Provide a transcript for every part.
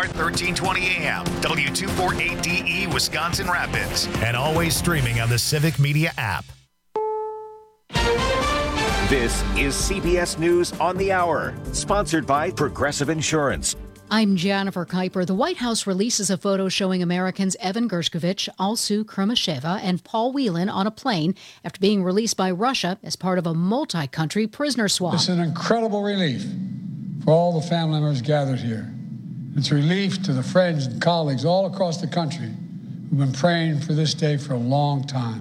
Start 1320 AM, W248DE, Wisconsin Rapids, and always streaming on the Civic Media app. This is CBS News on the Hour, sponsored by Progressive Insurance. I'm Jennifer Kuiper. The White House releases a photo showing Americans Evan Gershkovich, Alsu Krumasheva, and Paul Whelan on a plane after being released by Russia as part of a multi-country prisoner swap. It's an incredible relief for all the family members gathered here. It's a relief to the friends and colleagues all across the country who've been praying for this day for a long time.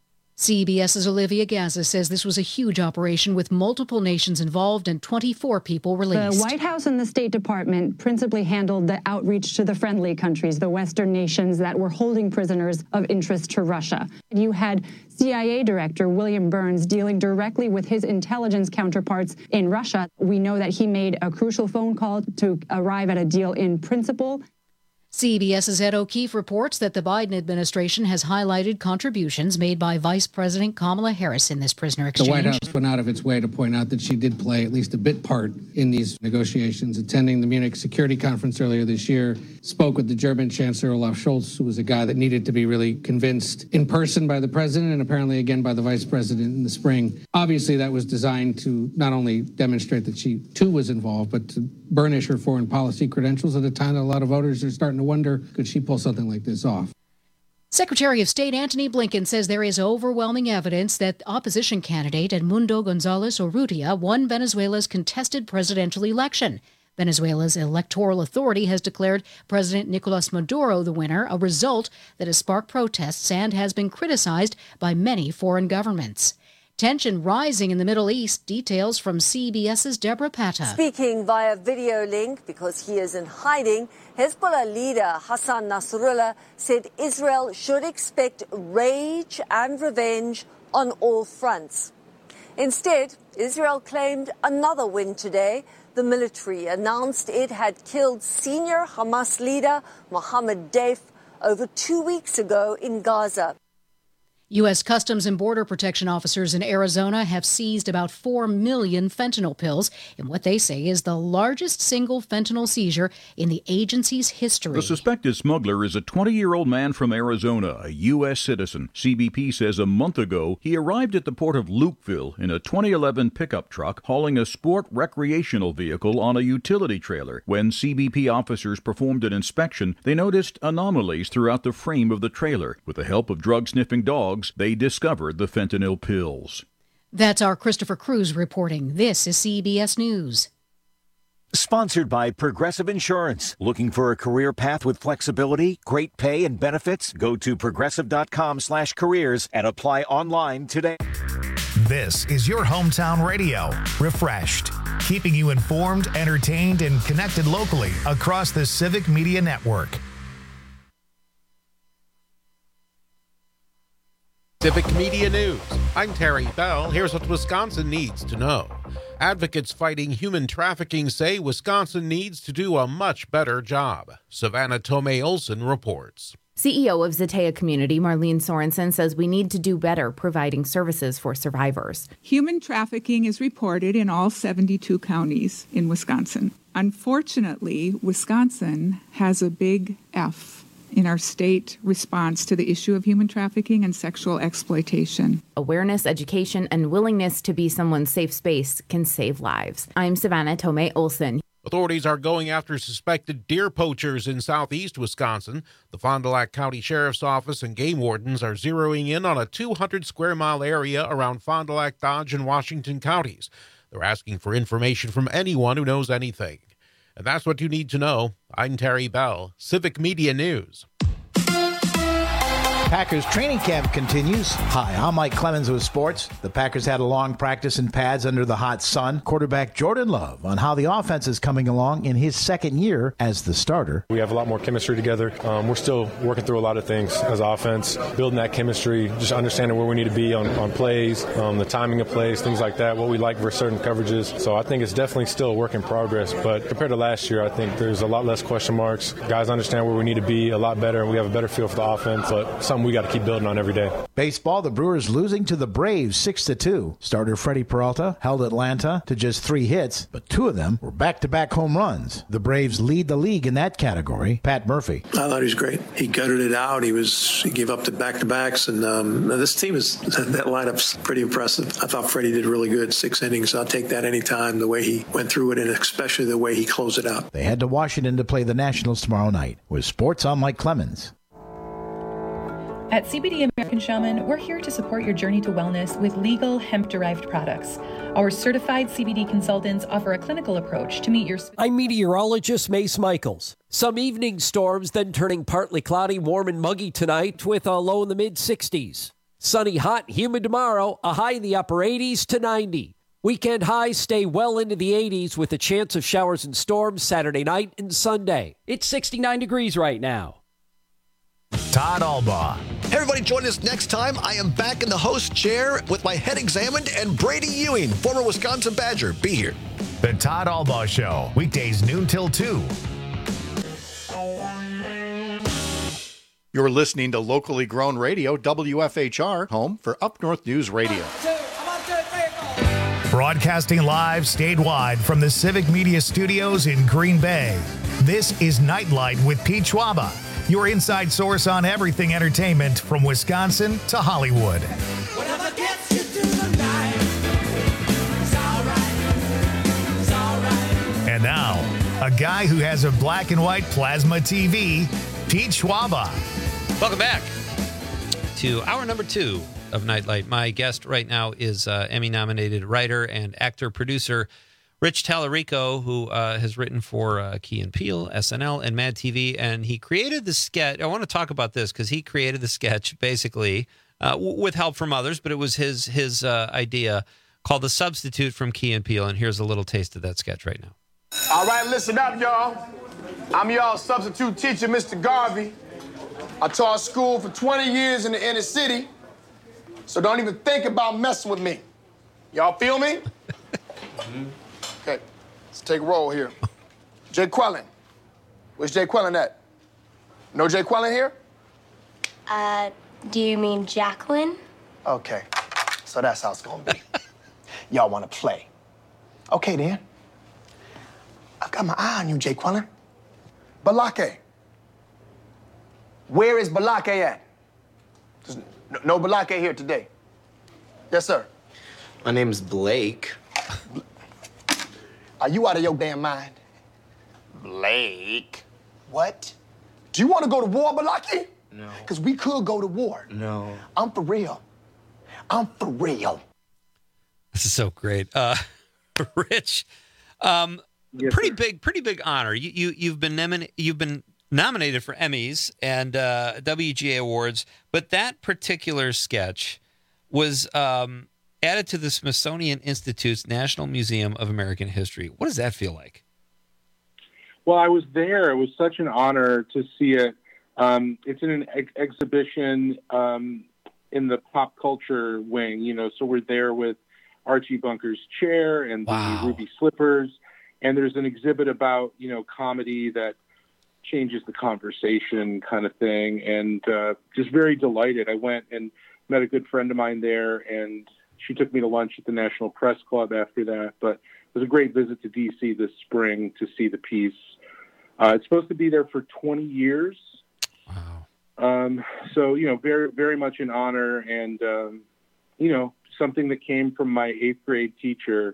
CBS's Olivia Gaza says this was a huge operation with multiple nations involved and 24 people released. The White House and the State Department principally handled the outreach to the friendly countries, the Western nations that were holding prisoners of interest to Russia. You had CIA Director William Burns dealing directly with his intelligence counterparts in Russia. We know that he made a crucial phone call to arrive at a deal in principle. CBS's Ed O'Keefe reports that the Biden administration has highlighted contributions made by Vice President Kamala Harris in this prisoner exchange. The White House went out of its way to point out that she did play at least a bit part in these negotiations, attending the Munich Security Conference earlier this year, spoke with the German Chancellor Olaf Scholz, who was a guy that needed to be really convinced in person by the president and apparently again by the vice president in the spring. Obviously, that was designed to not only demonstrate that she, too, was involved, but to burnish her foreign policy credentials at a time that a lot of voters are starting to wonder, could she pull something like this off? Secretary of State Antony Blinken says there is overwhelming evidence that opposition candidate Edmundo González Urrutia won Venezuela's contested presidential election. Venezuela's electoral authority has declared President Nicolas Maduro the winner, a result that has sparked protests and has been criticized by many foreign governments. Tension rising in the Middle East. Details from CBS's Deborah Patta. Speaking via video link because he is in hiding, Hezbollah leader Hassan Nasrallah said Israel should expect rage and revenge on all fronts. Instead, Israel claimed another win today. The military announced it had killed senior Hamas leader Mohammed Deif over 2 weeks ago in Gaza. U.S. Customs and Border Protection officers in Arizona have seized about 4 million fentanyl pills in what they say is the largest single fentanyl seizure in the agency's history. The suspected smuggler is a 20-year-old man from Arizona, a U.S. citizen. CBP says a month ago he arrived at the port of Lukeville in a 2011 pickup truck hauling a sport recreational vehicle on a utility trailer. When CBP officers performed an inspection, they noticed anomalies throughout the frame of the trailer. With the help of drug-sniffing dogs, they discovered the fentanyl pills. That's our Christopher Cruz reporting. This is CBS News. Sponsored by Progressive Insurance. Looking for a career path with flexibility, great pay, and benefits? Go to progressive.com/careers and apply online today. This is your hometown radio, Refreshed, keeping you informed, entertained, and connected locally across the Civic Media Network. Civic Media News. I'm Terry Bell. Here's what Wisconsin needs to know. Advocates fighting human trafficking say Wisconsin needs to do a much better job. Savannah Tomei Olson reports. CEO of Zetea Community, Marlene Sorensen, says we need to do better providing services for survivors. Human trafficking is reported in all 72 counties in Wisconsin. Unfortunately, Wisconsin has a big F in our state response to the issue of human trafficking and sexual exploitation. Awareness, education, and willingness to be someone's safe space can save lives. I'm Savannah Tomei Olson. Authorities are going after suspected deer poachers in southeast Wisconsin. The Fond du Lac County Sheriff's Office and game wardens are zeroing in on a 200-square-mile area around Fond du Lac, Dodge, and Washington counties. They're asking for information from anyone who knows anything. And that's what you need to know. I'm Terry Bell, Civic Media News. Packers training camp continues. Hi, I'm Mike Clemens with sports. The Packers had a long practice in pads under the hot sun. Quarterback Jordan Love on how the offense is coming along in his second year as the starter. We have a lot more chemistry together. We're still working through a lot of things as offense, building that chemistry, just understanding where we need to be on plays, the timing of plays, things like that, what we like for certain coverages. So I think it's definitely still a work in progress. But compared to last year, I think there's a lot less question marks. Guys understand where we need to be a lot better, and we have a better feel for the offense. But something something we got to keep building on every day. Baseball, the Brewers losing to the Braves 6-2. Starter Freddie Peralta held Atlanta to just 3 hits, but 2 of them were back-to-back home runs. The Braves lead the league in that category. Pat Murphy. I thought he was great. He gutted it out. He gave up the back-to-backs, and this team that lineup's pretty impressive. I thought Freddie did really good. 6 innings. I'll take that anytime, the way he went through it, and especially the way he closed it out. They head to Washington to play the Nationals tomorrow night. With sports, I'm Mike Clemens. At CBD American Shaman, we're here to support your journey to wellness with legal hemp-derived products. Our certified CBD consultants offer a clinical approach to meet your... I'm meteorologist Mace Michaels. Some evening storms, then turning partly cloudy, warm and muggy tonight with a low in the mid-60s. Sunny, hot, humid tomorrow, a high in the upper 80s to 90. Weekend highs stay well into the 80s with a chance of showers and storms Saturday night and Sunday. It's 69 degrees right now. Todd Albaugh. Hey, everybody, join us next time. I am back in the host chair with my head examined, and Brady Ewing, former Wisconsin Badger. Be here. The Todd Albaugh Show, weekdays noon till 2. You're listening to locally grown radio, WFHR, home for Up North News Radio. Broadcasting live statewide from the Civic Media Studios in Green Bay. This is Nightlight with Pete Schwaba, your inside source on everything entertainment from Wisconsin to Hollywood. Whatever gets you through the night, it's all right. And now, a guy who has a black and white plasma TV, Pete Schwaba. Welcome back to hour number 2 of Nightlight. My guest right now is Emmy-nominated writer and actor-producer Rich Tallarico, who has written for Key and Peele, SNL, and Mad TV, and he created the sketch. I want to talk about this because he created the sketch basically with help from others, but it was his idea, called The Substitute from Key and Peele, and here's a little taste of that sketch right now. All right, listen up, y'all. I'm y'all substitute teacher, Mr. Garvey. I taught school for 20 years in the inner city, so don't even think about messing with me. Y'all feel me? Okay, let's take a roll here. Jay Quellen. Where's Jay Quellen at? No Jay Quellen here? Do you mean Jacqueline? Okay, so that's how it's gonna be. Y'all wanna play? Okay, then. I've got my eye on you, Jay Quellen. Balake. Where is Balake at? There's no Balake here today. Yes, sir. My name's Blake. Are you out of your damn mind? Blake. What? Do you want to go to war, Balake? No. Because we could go to war. No. I'm for real. I'm for real. This is so great. Rich, yes, pretty big honor. You've been nominated for Emmys and WGA awards, but that particular sketch was added to the Smithsonian Institute's National Museum of American History. What does that feel like? Well, I was there. It was such an honor to see it. It's in an exhibition in the pop culture wing, so we're there with Archie Bunker's chair and the Ruby Slippers. And there's an exhibit about, comedy that changes the conversation kind of thing. And just very delighted. I went and met a good friend of mine there, and she took me to lunch at the National Press Club after that. But it was a great visit to D.C. this spring to see the piece. It's supposed to be there for 20 years. Wow. So, very, very much an honor and, something that came from my 8th grade teacher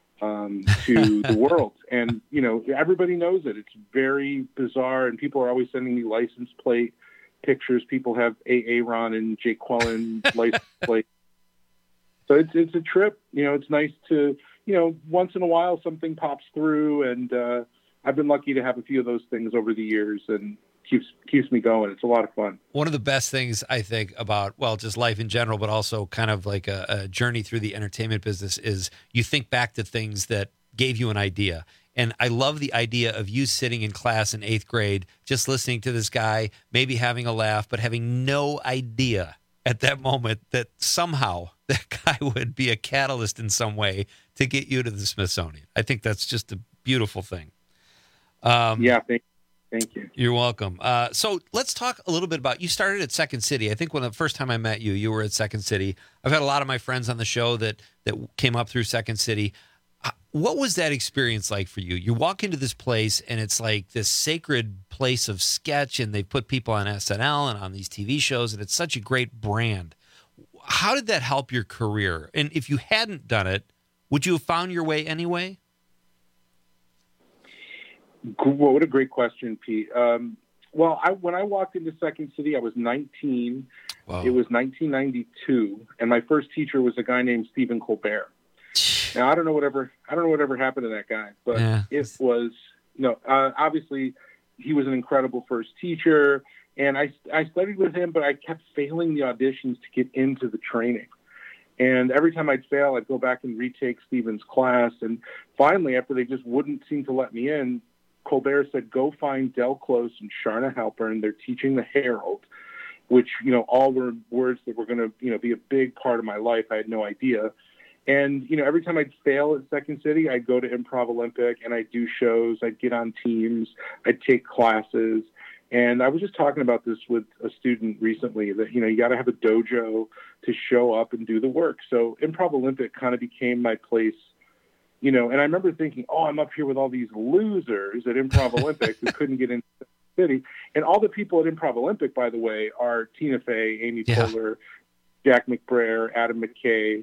to the world. And, everybody knows it. It's very bizarre, and people are always sending me license plate pictures. People have Aaron and Jay Quellen license plate. So it's a trip. It's nice to, once in a while something pops through, and I've been lucky to have a few of those things over the years, and keeps me going. It's a lot of fun. One of the best things I think about, just life in general, but also kind of like a journey through the entertainment business is you think back to things that gave you an idea. And I love the idea of you sitting in class in 8th grade, just listening to this guy, maybe having a laugh, but having no idea at that moment that somehow that guy would be a catalyst in some way to get you to the Smithsonian. I think that's just a beautiful thing. Yeah, thank Thank you. You're welcome. So let's talk a little bit about, you started at Second City. I think when the first time I met you, you were at Second City. I've had a lot of my friends on the show that came up through Second City. What was that experience like for you? You walk into this place and it's like this sacred place of sketch, and they put people on SNL and on these TV shows, and it's such a great brand. How did that help your career? And if you hadn't done it, would you have found your way anyway? What a great question, Pete. Well, when I walked into Second City, I was 19. Wow. It was 1992, and my first teacher was a guy named Stephen Colbert. Now I don't know whatever happened to that guy, but it was obviously he was an incredible first teacher, and I studied with him, but I kept failing the auditions to get into the training. And every time I'd fail, I'd go back and retake Stephen's class. And finally, after they just wouldn't seem to let me in, Colbert said, "Go find Del Close and Sharna Halpern. They're teaching the Herald," which, all were words that were going to, be a big part of my life. I had no idea. And, every time I'd fail at Second City, I'd go to Improv Olympic and I'd do shows. I'd get on teams. I'd take classes. And I was just talking about this with a student recently that, you got to have a dojo to show up and do the work. So Improv Olympic kind of became my place, and I remember thinking, I'm up here with all these losers at Improv Olympic who couldn't get into the city. And all the people at Improv Olympic, by the way, are Tina Fey, Amy Poehler, Jack McBrayer, Adam McKay,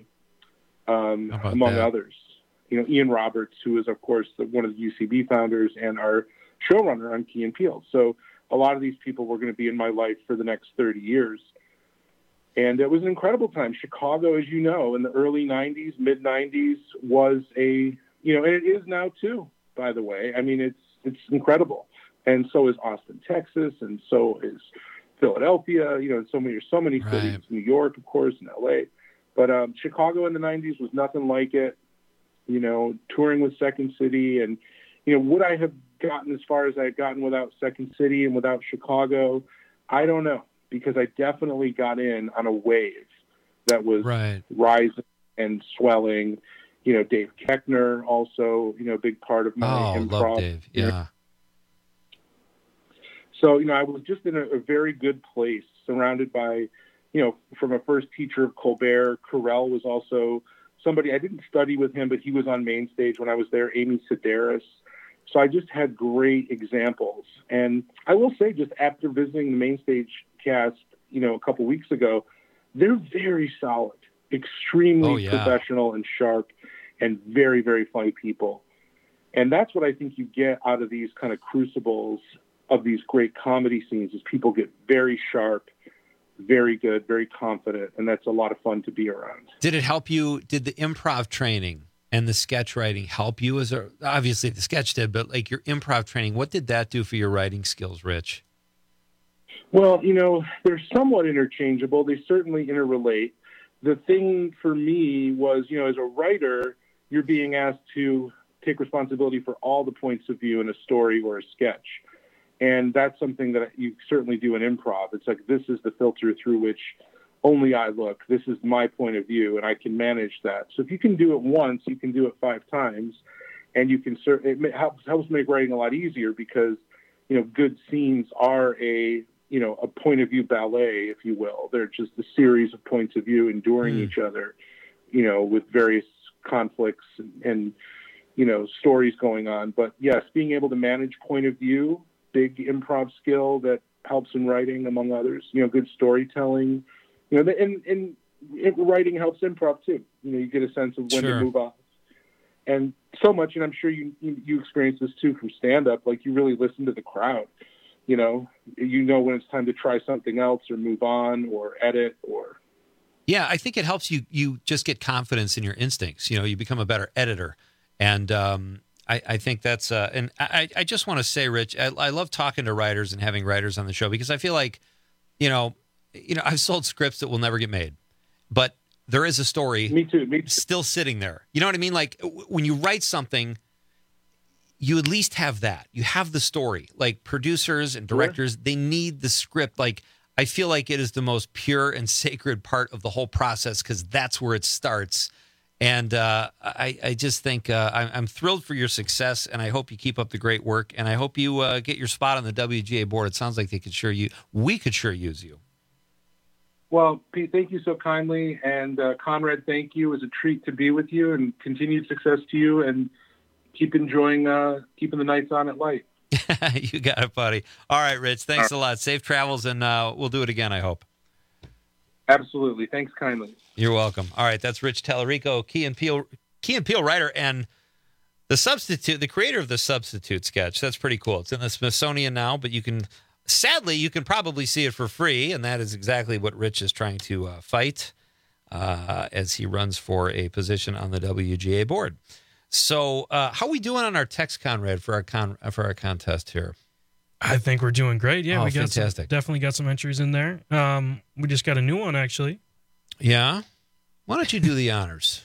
among others. Ian Roberts, who is, of course, one of the UCB founders and our showrunner on Key and Peele. So a lot of these people were going to be in my life for the next 30 years. And it was an incredible time. Chicago, as you know, in the early 90s, mid 90s was and it is now too, by the way. I mean, it's incredible. And so is Austin, Texas, and so is Philadelphia, and so many cities, New York, of course, and LA. But Chicago in the 90s was nothing like it, touring with Second City. And, would I have gotten as far as I had gotten without Second City and without Chicago? I don't know, because I definitely got in on a wave that was rising and swelling. Dave Koechner also, a big part of my improv. Love Dave. Yeah. So, I was just in a very good place, surrounded by, from a first teacher of Colbert. Carell was also somebody, I didn't study with him, but he was on Main Stage when I was there, Amy Sedaris. So I just had great examples. And I will say, just after visiting the Main Stage cast, a couple weeks ago, they're very solid, extremely professional and sharp, and very, very funny people. And that's what I think you get out of these kind of crucibles of these great comedy scenes, is people get very sharp, very good, very confident, and that's a lot of fun to be around. Did it help you? Did the improv training and the sketch writing help you? Obviously the sketch did, but like your improv training, what did that do for your writing skills, Rich? Well, they're somewhat interchangeable. They certainly interrelate. The thing for me was, as a writer, you're being asked to take responsibility for all the points of view in a story or a sketch. And that's something that you certainly do in improv. It's like, this is the filter through which only I look. This is my point of view, and I can manage that. So if you can do it once, you can do it 5 times, and you can it helps make writing a lot easier, because good scenes are a point of view ballet, if you will. They're just a series of points of view enduring each other, with various conflicts and stories going on. But yes, being able to manage point of view, big improv skill that helps in writing, among others. Good storytelling. And writing helps improv too. You get a sense of when to move on. And so much, and I'm sure you experience this too from stand-up, like you really listen to the crowd. When it's time to try something else or move on or edit or... Yeah, I think it helps you just get confidence in your instincts. You become a better editor. And I think that's... and I just want to say, Rich, I love talking to writers and having writers on the show, because I feel like, I've sold scripts that will never get made. But there is a story me too. Still sitting there. You know what I mean? Like, when you write something, you at least have that. You have the story. Like, producers and directors, they need the script. Like, I feel like it is the most pure and sacred part of the whole process, because that's where it starts. And I just think I'm thrilled for your success, and I hope you keep up the great work, and I hope you get your spot on the WGA board. It sounds like we could sure use you. Well, Pete, thank you so kindly, and Conrad, thank you. It was a treat to be with you, and continued success to you, and keep enjoying keeping the nights on at Light. You got it, buddy. All right, Rich, thanks a lot. Safe travels, and we'll do it again, I hope. Absolutely. Thanks kindly. You're welcome. All right, that's Rich Tallarico, Key and Peele writer, and the creator of the Substitute sketch. That's pretty cool. It's in the Smithsonian now, but you can probably see it for free, and that is exactly what Rich is trying to fight as he runs for a position on the WGA board. So, how are we doing on our text, Conrad, for our contest here? I think we're doing great. Yeah, we got fantastic. Definitely got some entries in there. We just got a new one, actually. Yeah? Why don't you do the honors?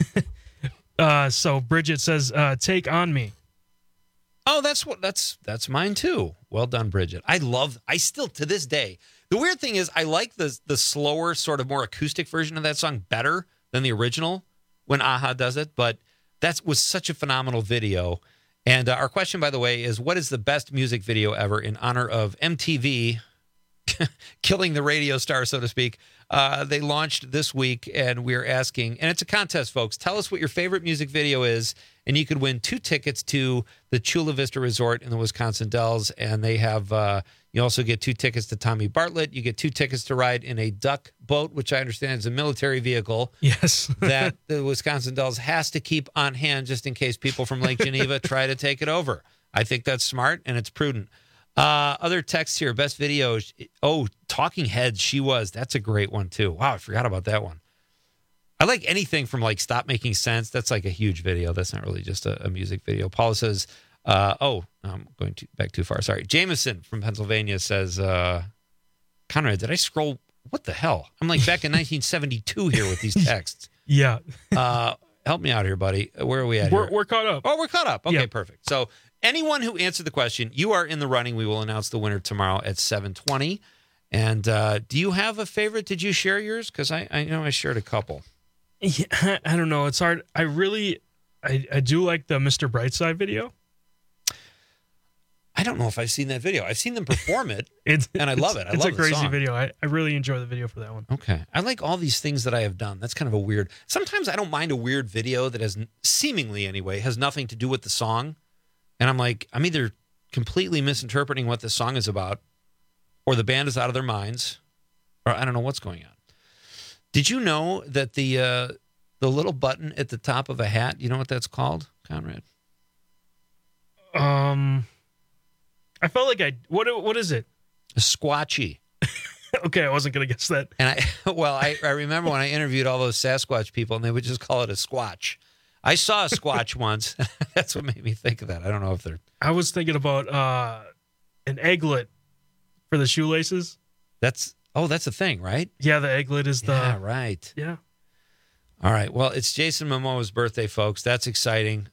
So Bridget says, "Take on me." Oh, that's mine too. Well done, Bridget. I still to this day. The weird thing is I like the slower, sort of more acoustic version of that song better than the original when Aha does it, but that was such a phenomenal video. And our question, by the way, is what is the best music video ever in honor of MTV killing the radio star, so to speak? They launched this week, and we're asking, and it's a contest, folks. Tell us what your favorite music video is, and you could win 2 tickets to the Chula Vista Resort in the Wisconsin Dells. And they have, you also get 2 tickets to Tommy Bartlett. You get 2 tickets to ride in a duck boat, which I understand is a military vehicle. Yes. That the Wisconsin Dells has to keep on hand just in case people from Lake Geneva try to take it over. I think that's smart, and it's prudent. Other texts here. Best videos. Oh, Talking Heads, She Was. That's a great one, too. Wow, I forgot about that one. I like anything from, like, Stop Making Sense. That's, like, a huge video. That's not really just a music video. Paula says, I'm going back too far. Sorry. Jameson from Pennsylvania says, Conrad, did I scroll? What the hell? I'm, like, back in 1972 here with these texts. Yeah. Help me out here, buddy. Where are we at We're caught up. Oh, we're caught up. Okay, Yeah. perfect. So anyone who answered the question, you are in the running. We will announce the winner tomorrow at 7:20. And do you have a favorite? Did you share yours? Because I know I shared a couple. Yeah, I don't know. It's hard. I do like the Mr. Brightside video. I don't know if I've seen that video. I've seen them perform it, and I love it. It's love a crazy the song. video. I really enjoy the video for that one. Okay. I like all these things that I have done. That's kind of a weird. Sometimes I don't mind a weird video that has seemingly anyway has nothing to do with the song. And I'm like, I'm either completely misinterpreting what the song is about, or the band is out of their minds, or I don't know what's going on. Did you know that the little button at the top of a hat, you know what that's called, Conrad? I felt like what is it? A squatchy. Okay, I wasn't going to guess that. And I remember when I interviewed all those Sasquatch people, and they would just call it a squatch. I saw a squatch once. That's what made me think of that. I don't know if they're... I was thinking about an egglet for the shoelaces. That's a thing, right? Yeah, the egglet is the... Yeah, right. Yeah. All right. Well, it's Jason Momoa's birthday, folks. That's exciting.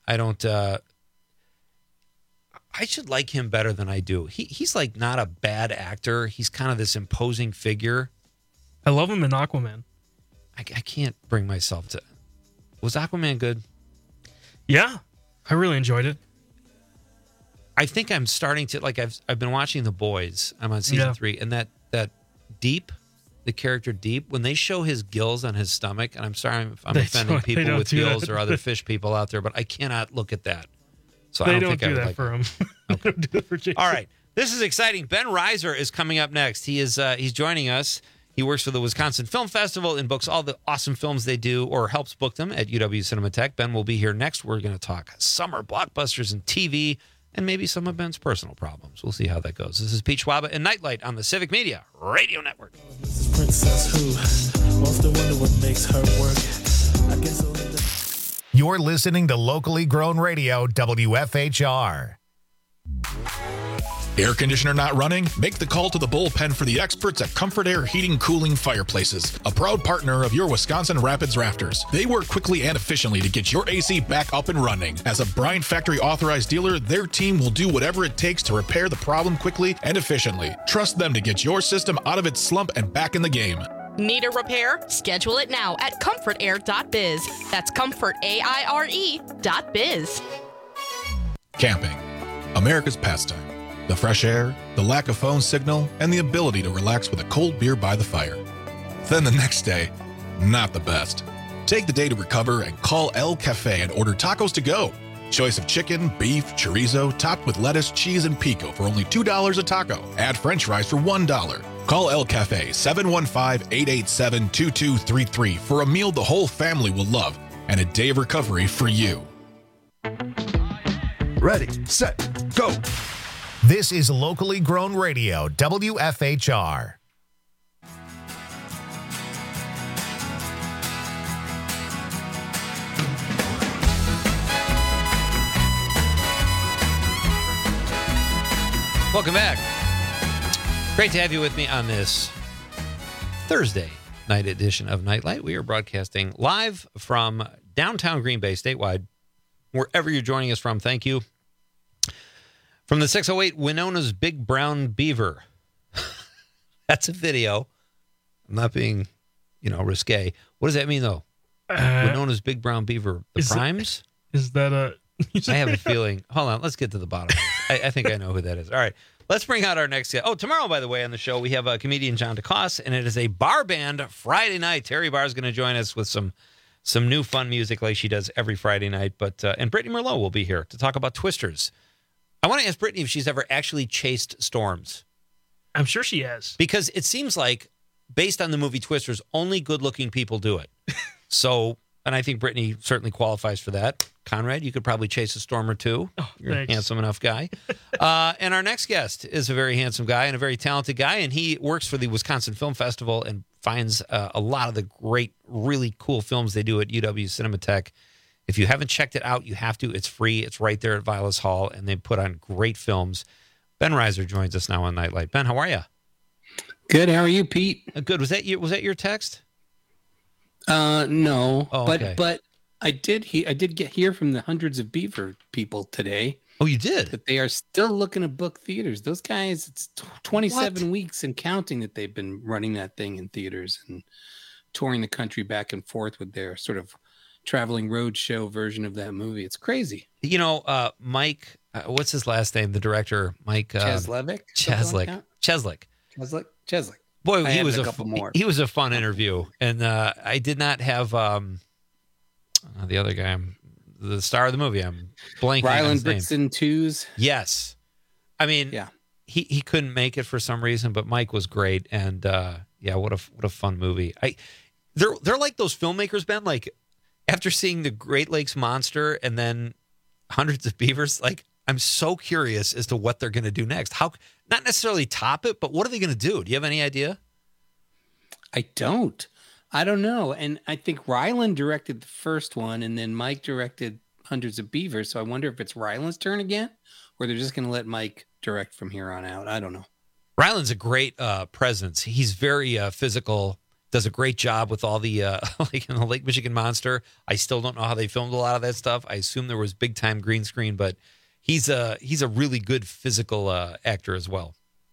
I should like him better than I do. He's like not a bad actor. He's kind of this imposing figure. I love him in Aquaman. I can't bring myself to... Was Aquaman good? Yeah, I really enjoyed it. I think I'm starting to... Like, I've been watching The Boys. I'm on season 3. And that Deep, the character Deep, when they show his gills on his stomach, and I'm sorry if I'm offending people with gills or other fish people out there, but I cannot look at that. So they I don't think do I would that like for him. They don't do that for Jason. All right. This is exciting. Ben Reiser is coming up next. He's joining us. He works for the Wisconsin Film Festival and books all the awesome films they do or helps book them at UW Cinematheque. Ben will be here next. We're going to talk summer blockbusters and TV and maybe some of Ben's personal problems. We'll see how that goes. This is Pete Schwaba and Nightlight on the Civic Media Radio Network. Princess who often wonder what makes her work. I guess You're listening to locally grown radio, WFHR. Air conditioner not running? Make the call to the bullpen for the experts at Comfort Air Heating Cooling Fireplaces, a proud partner of your Wisconsin Rapids Rafters. They work quickly and efficiently to get your AC back up and running. As a Bryant Factory authorized dealer, their team will do whatever it takes to repair the problem quickly and efficiently. Trust them to get your system out of its slump and back in the game. Need a repair? Schedule it now at comfortair.biz. That's comfortaire.biz. Camping, America's pastime. The fresh air, the lack of phone signal, and the ability to relax with a cold beer by the fire. Then the next day, not the best. Take the day to recover and call El Cafe and order tacos to go. Choice of chicken, beef, chorizo, topped with lettuce, cheese, and pico for only $2 a taco. Add french fries for $1. Call El Cafe 715-887-2233 for a meal the whole family will love and a day of recovery for you. Ready, set, go. This is locally grown radio, WFHR. Welcome back. Great to have you with me on this Thursday night edition of Nightlight. We are broadcasting live from downtown Green Bay, statewide. Wherever you're joining us from, thank you. From the 608 Winona's Big Brown Beaver. That's a video. I'm not being, risque. What does that mean, though? Winona's Big Brown Beaver. The Primes? Is that a... I have a feeling. Hold on. Let's get to the bottom of it. I think I know who that is. All right. Let's bring out our next guest. Oh, tomorrow, by the way, on the show, we have comedian John DeCoste, and it is a bar band Friday night. Terry Barr is going to join us with some new fun music like she does every Friday night. And Brittany Merlot will be here to talk about Twisters. I want to ask Brittany if she's ever actually chased storms. I'm sure she has. Because it seems like, based on the movie Twisters, only good-looking people do it. And I think Brittany certainly qualifies for that. Conrad, you could probably chase a storm or two. Oh, You're thanks. a handsome enough guy. And our next guest is a very handsome guy and a very talented guy, and he works for the Wisconsin Film Festival and finds a lot of the great, really cool films they do at UW Cinematheque. If you haven't checked it out, you have to. It's free. It's right there at Vilas Hall, and they put on great films. Ben Reiser joins us now on Nightlight. Ben, how are you? Good. How are you, Pete? Good. Was that your text? No. Oh, okay. But I did hear from the hundreds of Beaver people today. Oh, you did? That they are still looking to book theaters. Those guys, it's 27 weeks and counting that they've been running that thing in theaters and touring the country back and forth with their sort of traveling road show version of that movie. It's crazy. Mike, what's his last name? The director, Mike Cheslick. Cheslick. Boy, he was he was a fun interview, and I did not have the other guy, the star of the movie. I'm blanking on his name. Ryland Brixton Twos. Yes, I mean, yeah, he couldn't make it for some reason, but Mike was great, and what a fun movie. They're like those filmmakers, Ben. Like after seeing the Great Lakes Monster and then Hundreds of Beavers, like I'm so curious as to what they're going to do next. How not necessarily top it, but what are they going to do? Do you have any idea? I don't know. And I think Ryland directed the first one, and then Mike directed Hundreds of Beavers. So I wonder if it's Ryland's turn again, or they're just going to let Mike direct from here on out. I don't know. Ryland's a great presence. He's very physical, does a great job with all the, like in the Lake Michigan Monster. I still don't know how they filmed a lot of that stuff. I assume there was big time green screen, but he's a really good physical actor as well.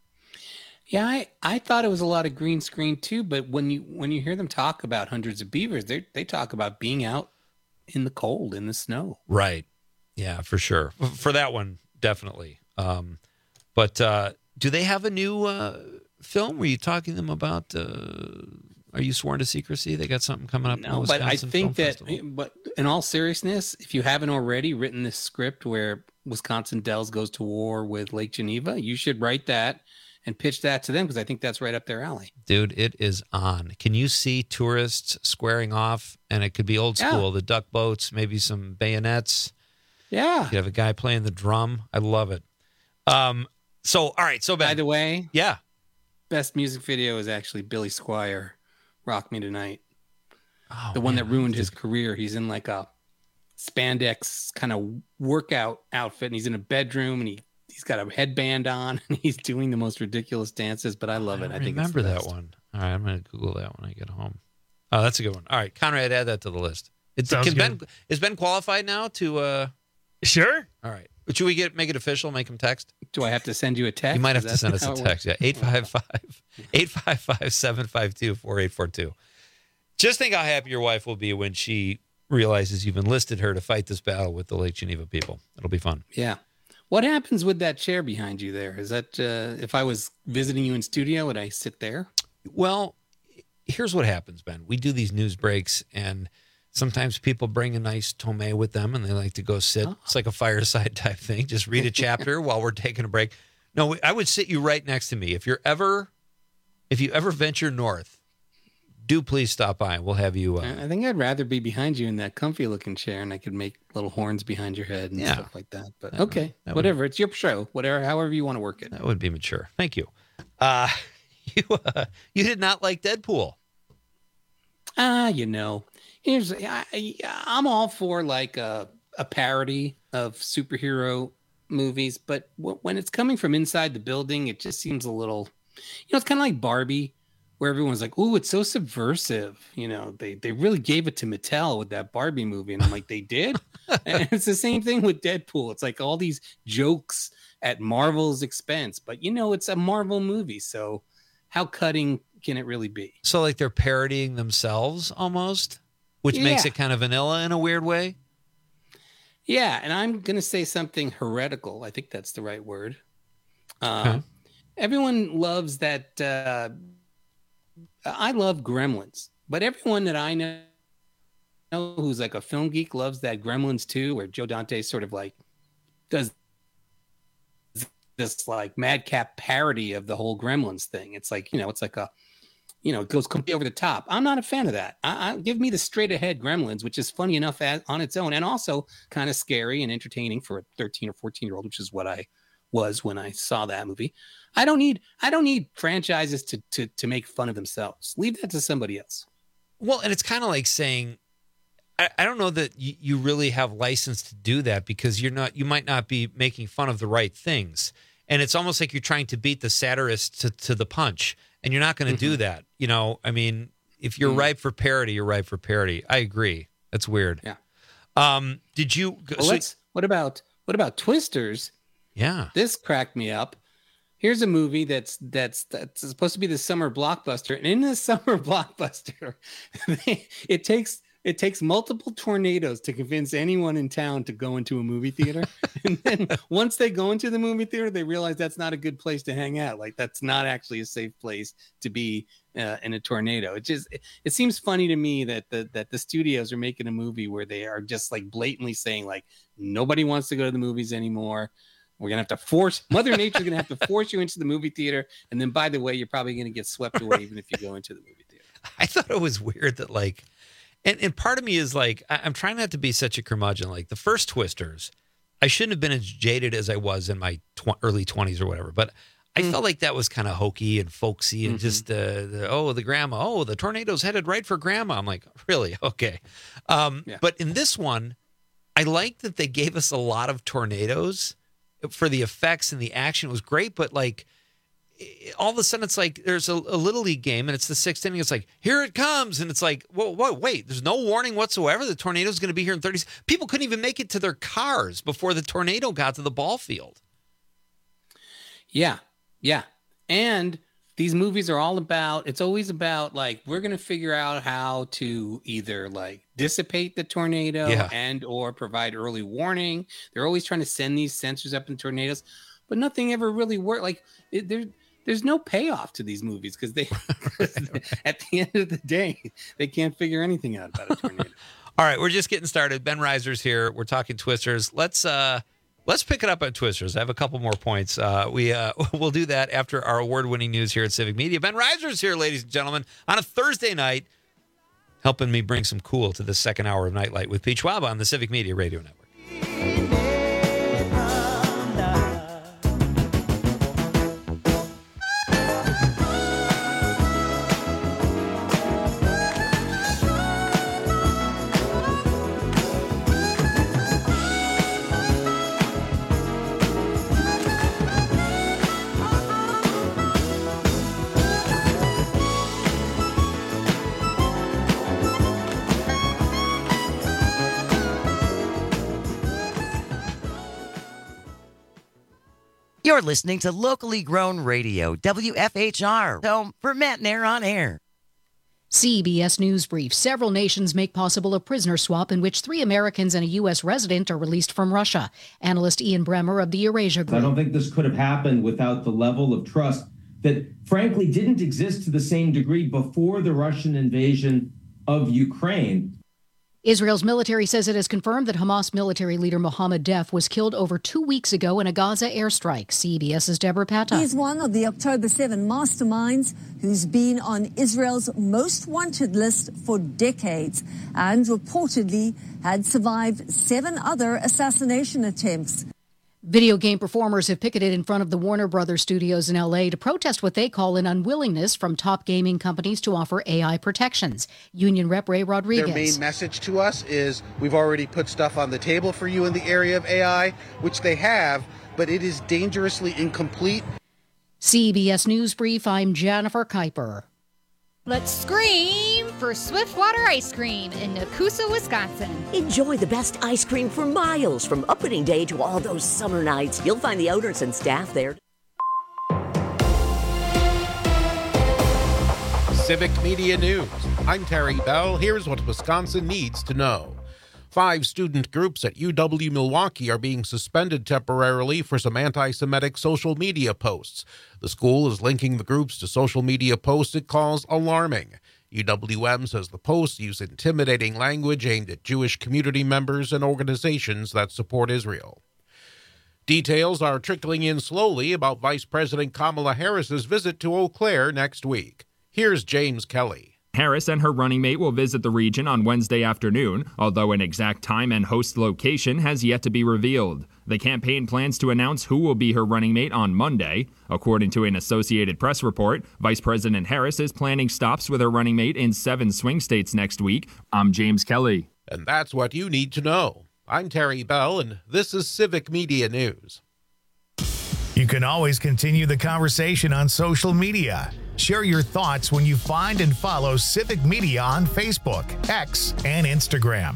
Yeah, I thought it was a lot of green screen too, but when you hear them talk about Hundreds of Beavers, they talk about being out in the cold, in the snow. Right. Yeah, for sure. For that one, definitely. But do they have a new film? Were you talking to them about? Are you sworn to secrecy? They got something coming up. No, but I think but in all seriousness, if you haven't already written this script where Wisconsin Dells goes to war with Lake Geneva, you should write that and pitch that to them, because I think that's right up their alley. Dude, it is on. Can you see tourists squaring off? And it could be old school, the duck boats, maybe some bayonets. Yeah. You have a guy playing the drum. I love it. All right. So, by the way, yeah, best music video is actually Billy Squier, Rock Me Tonight. Oh, the one that ruined his career. He's in like a spandex kind of workout outfit, and he's in a bedroom, and he's got a headband on, and he's doing the most ridiculous dances, but I love it. I think remember it's the that best. one. All right, I'm going to Google that when I get home. Oh, that's a good one. All right, Conrad, add that to the list. Is Ben qualified now to... Sure. All right. Should we make it official, make him text? Do I have to send you a text? You might have to send us a text. Yeah, 855-752-4842. Just think how happy your wife will be when she realizes you've enlisted her to fight this battle with the Lake Geneva people. It'll be fun. Yeah. What happens with that chair behind you there? Is that if I was visiting you in studio, would I sit there? Well, here's what happens, Ben. We do these news breaks, and sometimes people bring a nice Tomei with them, and they like to go sit. Oh. It's like a fireside type thing. Just read a chapter while we're taking a break. No, I would sit you right next to me. If you ever venture north, do please stop by. We'll have you. I think I'd rather be behind you in that comfy looking chair, and I could make little horns behind your head and stuff like that. But okay, whatever. It's your show. Whatever, however you want to work it. That would be mature. Thank you. You did not like Deadpool. I'm all for like a parody of superhero movies, but when it's coming from inside the building, it just seems a little. It's kind of like Barbie, where everyone's like, "Ooh, it's so subversive." They really gave it to Mattel with that Barbie movie, and I'm like, they did. And it's the same thing with Deadpool. It's like all these jokes at Marvel's expense, but it's a Marvel movie, so how cutting can it really be? So like they're parodying themselves almost, which makes it kind of vanilla in a weird way. Yeah, and I'm going to say something heretical. I think that's the right word. Everyone loves that. I love Gremlins, but everyone that I know who's like a film geek loves that Gremlins 2, where Joe Dante sort of like does this like madcap parody of the whole Gremlins thing. It's like, it's like a, it goes completely over the top. I'm not a fan of that. I give me the straight ahead Gremlins, which is funny enough on its own, and also kind of scary and entertaining for a 13 or 14-year-old, which is what I was when I saw that movie. I don't need franchises to make fun of themselves. Leave that to somebody else. Well, and it's kind of like saying, I don't know that you really have license to do that, because you might not be making fun of the right things. And it's almost like you're trying to beat the satirist to the punch, and you're not going to do that. I mean, if you're ripe for parody, you're ripe for parody. I agree. That's weird. Yeah. Did you? What about Twisters? Yeah. This cracked me up. Here's a movie that's supposed to be the summer blockbuster, and in the summer blockbuster, it takes multiple tornadoes to convince anyone in town to go into a movie theater. And then once they go into the movie theater, they realize that's not a good place to hang out. Like, that's not actually a safe place to be in a tornado. It seems funny to me that the studios are making a movie where they are just like blatantly saying like, nobody wants to go to the movies anymore. We're going to have to force Mother Nature's going to have to force you into the movie theater. And then, by the way, you're probably going to get swept away even if you go into the movie theater. I thought it was weird that like, and part of me is like, I'm trying not to be such a curmudgeon. Like the first Twisters, I shouldn't have been as jaded as I was in my early 20s or whatever. But I felt like that was kind of hokey and folksy and just the grandma. The tornado's headed right for grandma. I'm like, really? Okay. But in this one, I like that they gave us a lot of tornadoes for the effects, and the action was great. But like, all of a sudden it's like there's a little league game and it's the sixth inning. It's like, here it comes. And it's like, whoa, wait, there's no warning whatsoever. The tornado is going to be here in 30 seconds. People couldn't even make it to their cars before the tornado got to the ball field. Yeah. And these movies are it's always about like, we're going to figure out how to either like dissipate the tornado and or provide early warning. They're always trying to send these sensors up in tornadoes, but nothing ever really worked. Like there's no payoff to these movies because at the end of the day, they can't figure anything out about a tornado. All right, we're just getting started. Ben Reiser's here. We're talking Twisters. Let's pick it up on Twisters. I have a couple more points. We'll do that after our award-winning news here at Civic Media. Ben Reiser's here, ladies and gentlemen, on a Thursday night, helping me bring some cool to the second hour of Nightlight with Pete Schwab on the Civic Media Radio Network. You're listening to locally grown radio, WFHR, home for Matt and Air on Air. CBS News Brief. Several nations make possible a prisoner swap in which 3 Americans and a U.S. resident are released from Russia. Analyst Ian Bremmer of the Eurasia Group. I don't think this could have happened without the level of trust that, frankly, didn't exist to the same degree before the Russian invasion of Ukraine. Israel's military says it has confirmed that Hamas military leader Mohammed Deif was killed over 2 weeks ago in a Gaza airstrike. CBS's Deborah Patta. He's one of the October 7 masterminds who's been on Israel's most wanted list for decades and reportedly had survived 7 other assassination attempts. Video game performers have picketed in front of the Warner Brothers studios in L.A. to protest what they call an unwillingness from top gaming companies to offer AI protections. Union Rep Ray Rodriguez. Their main message to us is we've already put stuff on the table for you in the area of AI, which they have, but it is dangerously incomplete. CBS News Brief, I'm Jennifer Kuiper. Let's scream for Swiftwater Ice Cream in Nakusa, Wisconsin. Enjoy the best ice cream for miles from opening day to all those summer nights. You'll find the owners and staff there. Civic Media News. I'm Terry Bell. Here's what Wisconsin needs to know. 5 student groups at UW-Milwaukee are being suspended temporarily for some anti-Semitic social media posts. The school is linking the groups to social media posts it calls alarming. UWM says the posts use intimidating language aimed at Jewish community members and organizations that support Israel. Details are trickling in slowly about Vice President Kamala Harris's visit to Eau Claire next week. Here's James Kelly. Harris and her running mate will visit the region on Wednesday afternoon, although an exact time and host location has yet to be revealed. The campaign plans to announce who will be her running mate on Monday. According to an Associated Press report, Vice President Harris is planning stops with her running mate in 7 swing states next week. I'm James Kelly. And that's what you need to know. I'm Terry Bell, and this is Civic Media News. You can always continue the conversation on social media. Share your thoughts when you find and follow Civic Media on Facebook, X, and Instagram.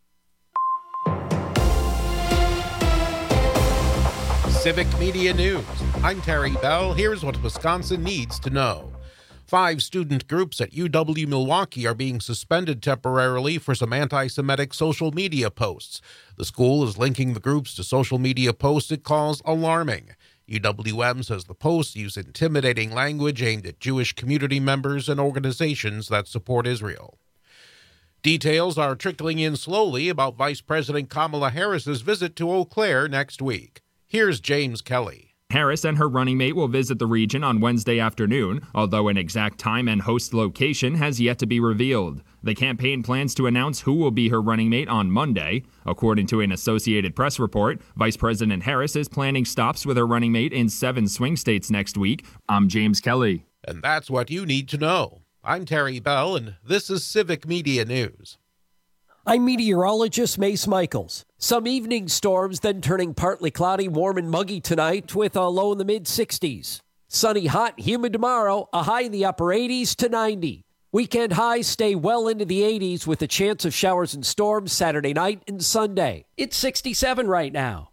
Civic Media News. I'm Terry Bell. Here's what Wisconsin needs to know. 5 student groups at UW-Milwaukee are being suspended temporarily for some anti-Semitic social media posts. The school is linking the groups to social media posts it calls alarming. UWM says the posts use intimidating language aimed at Jewish community members and organizations that support Israel. Details are trickling in slowly about Vice President Kamala Harris's visit to Eau Claire next week. Here's James Kelly. Harris and her running mate will visit the region on Wednesday afternoon, although an exact time and host location has yet to be revealed. The campaign plans to announce who will be her running mate on Monday. According to an Associated Press report, Vice President Harris is planning stops with her running mate in 7 swing states next week. I'm James Kelly. And that's what you need to know. I'm Terry Bell, and this is Civic Media News. I'm meteorologist Mace Michaels. Some evening storms, then turning partly cloudy, warm and muggy tonight with a low in the mid-60s. Sunny, hot, humid tomorrow, a high in the upper 80s to 90. Weekend highs stay well into the 80s with a chance of showers and storms Saturday night and Sunday. It's 67 right now.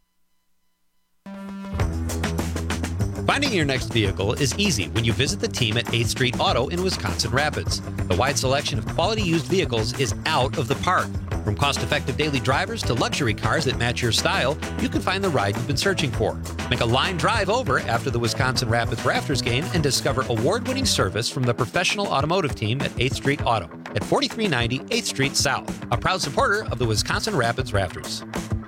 Finding your next vehicle is easy when you visit the team at 8th Street Auto in Wisconsin Rapids. The wide selection of quality used vehicles is out of the park. From cost-effective daily drivers to luxury cars that match your style, you can find the ride you've been searching for. Make a line drive over after the Wisconsin Rapids Rafters game and discover award-winning service from the professional automotive team at 8th Street Auto at 4390 8th Street South, a proud supporter of the Wisconsin Rapids Rafters.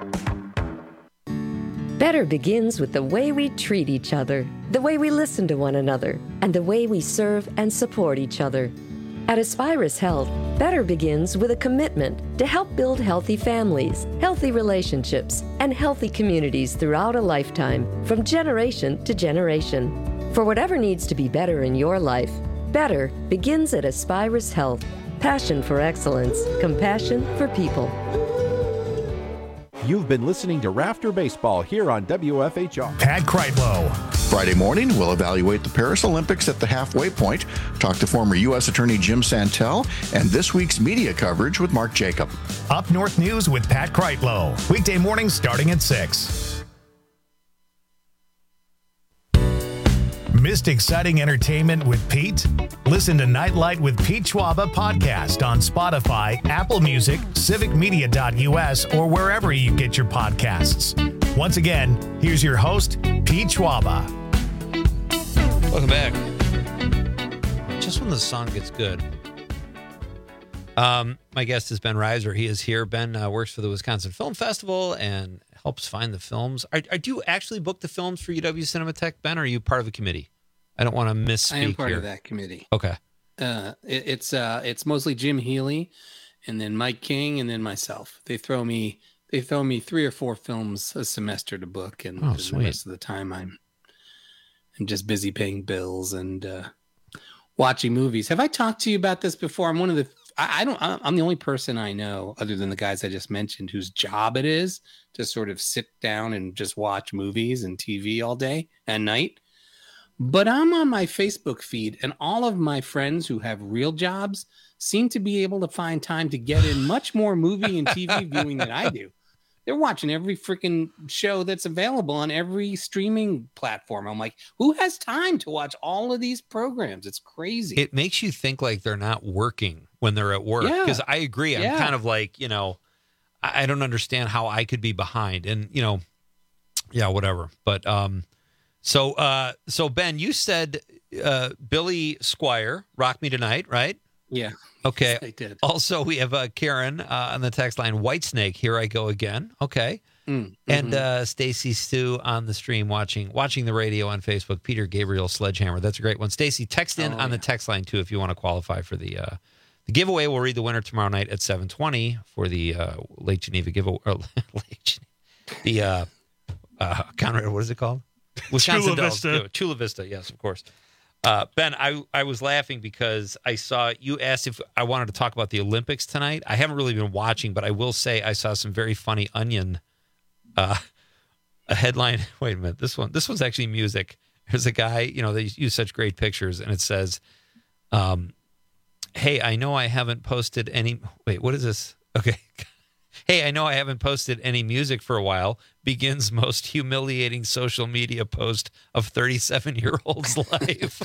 Better begins with the way we treat each other, the way we listen to one another, and the way we serve and support each other. At Aspirus Health, better begins with a commitment to help build healthy families, healthy relationships, and healthy communities throughout a lifetime, from generation to generation. For whatever needs to be better in your life, better begins at Aspirus Health. Passion for excellence, compassion for people. You've been listening to Rafter Baseball here on WFHR. Pat Kreitlow. Friday morning, we'll evaluate the Paris Olympics at the halfway point, talk to former U.S. Attorney Jim Santel, and this week's media coverage with Mark Jacob. Up North News with Pat Kreitlow. Weekday mornings starting at 6. Missed exciting entertainment with Pete? Listen to Nightlight with Pete Schwaba podcast on Spotify, Apple Music, civicmedia.us, or wherever you get your podcasts. Once again, here's your host, Pete Schwaba. Welcome back. Just when the song gets good. My guest is Ben Reiser. He is here. Ben works for the Wisconsin Film Festival and helps find the films. Do you actually book the films for UW Cinematheque, Ben, or are you part of a committee? I don't want to misspeak here. I am part of that committee. Okay. It's mostly Jim Healy, and then Mike King, and then myself. They throw me 3 or 4 films a semester to book, and the rest of the time I'm just busy paying bills and watching movies. Have I talked to you about this before? I'm one of the I'm the only person I know, other than the guys I just mentioned, whose job it is to sort of sit down and just watch movies and TV all day and night. But I'm on my Facebook feed, and all of my friends who have real jobs seem to be able to find time to get in much more movie and TV viewing than I do. They're watching every freaking show that's available on every streaming platform. I'm like, who has time to watch all of these programs? It's crazy. It makes you think like they're not working when they're at work. Because I agree. I'm kind of like, I don't understand how I could be behind. And, whatever. But so Ben, you said Billy Squire, Rock Me Tonight, right? Yeah. Okay. I did. Also, we have Karen on the text line, Whitesnake, Here I Go Again. Okay. And Stacy Stu on the stream watching the radio on Facebook, Peter Gabriel Sledgehammer. That's a great one. Stacy, text in on the text line, too, if you want to qualify for the giveaway. We'll read the winner tomorrow night at 7:20 for the Lake Geneva giveaway. Conrad, what is it called? Wisconsin Chula Vista. Chula Vista, yes, of course. Ben, I was laughing because I saw you asked if I wanted to talk about the Olympics tonight. I haven't really been watching, but I will say I saw some very funny Onion a headline. Wait a minute, this one's actually music. There's a guy, they use such great pictures, and it says, hey, I know I haven't posted any. Wait, what is this? Okay. Hey, I know I haven't posted any music for a while. Begins most humiliating social media post of 37-year-old's life.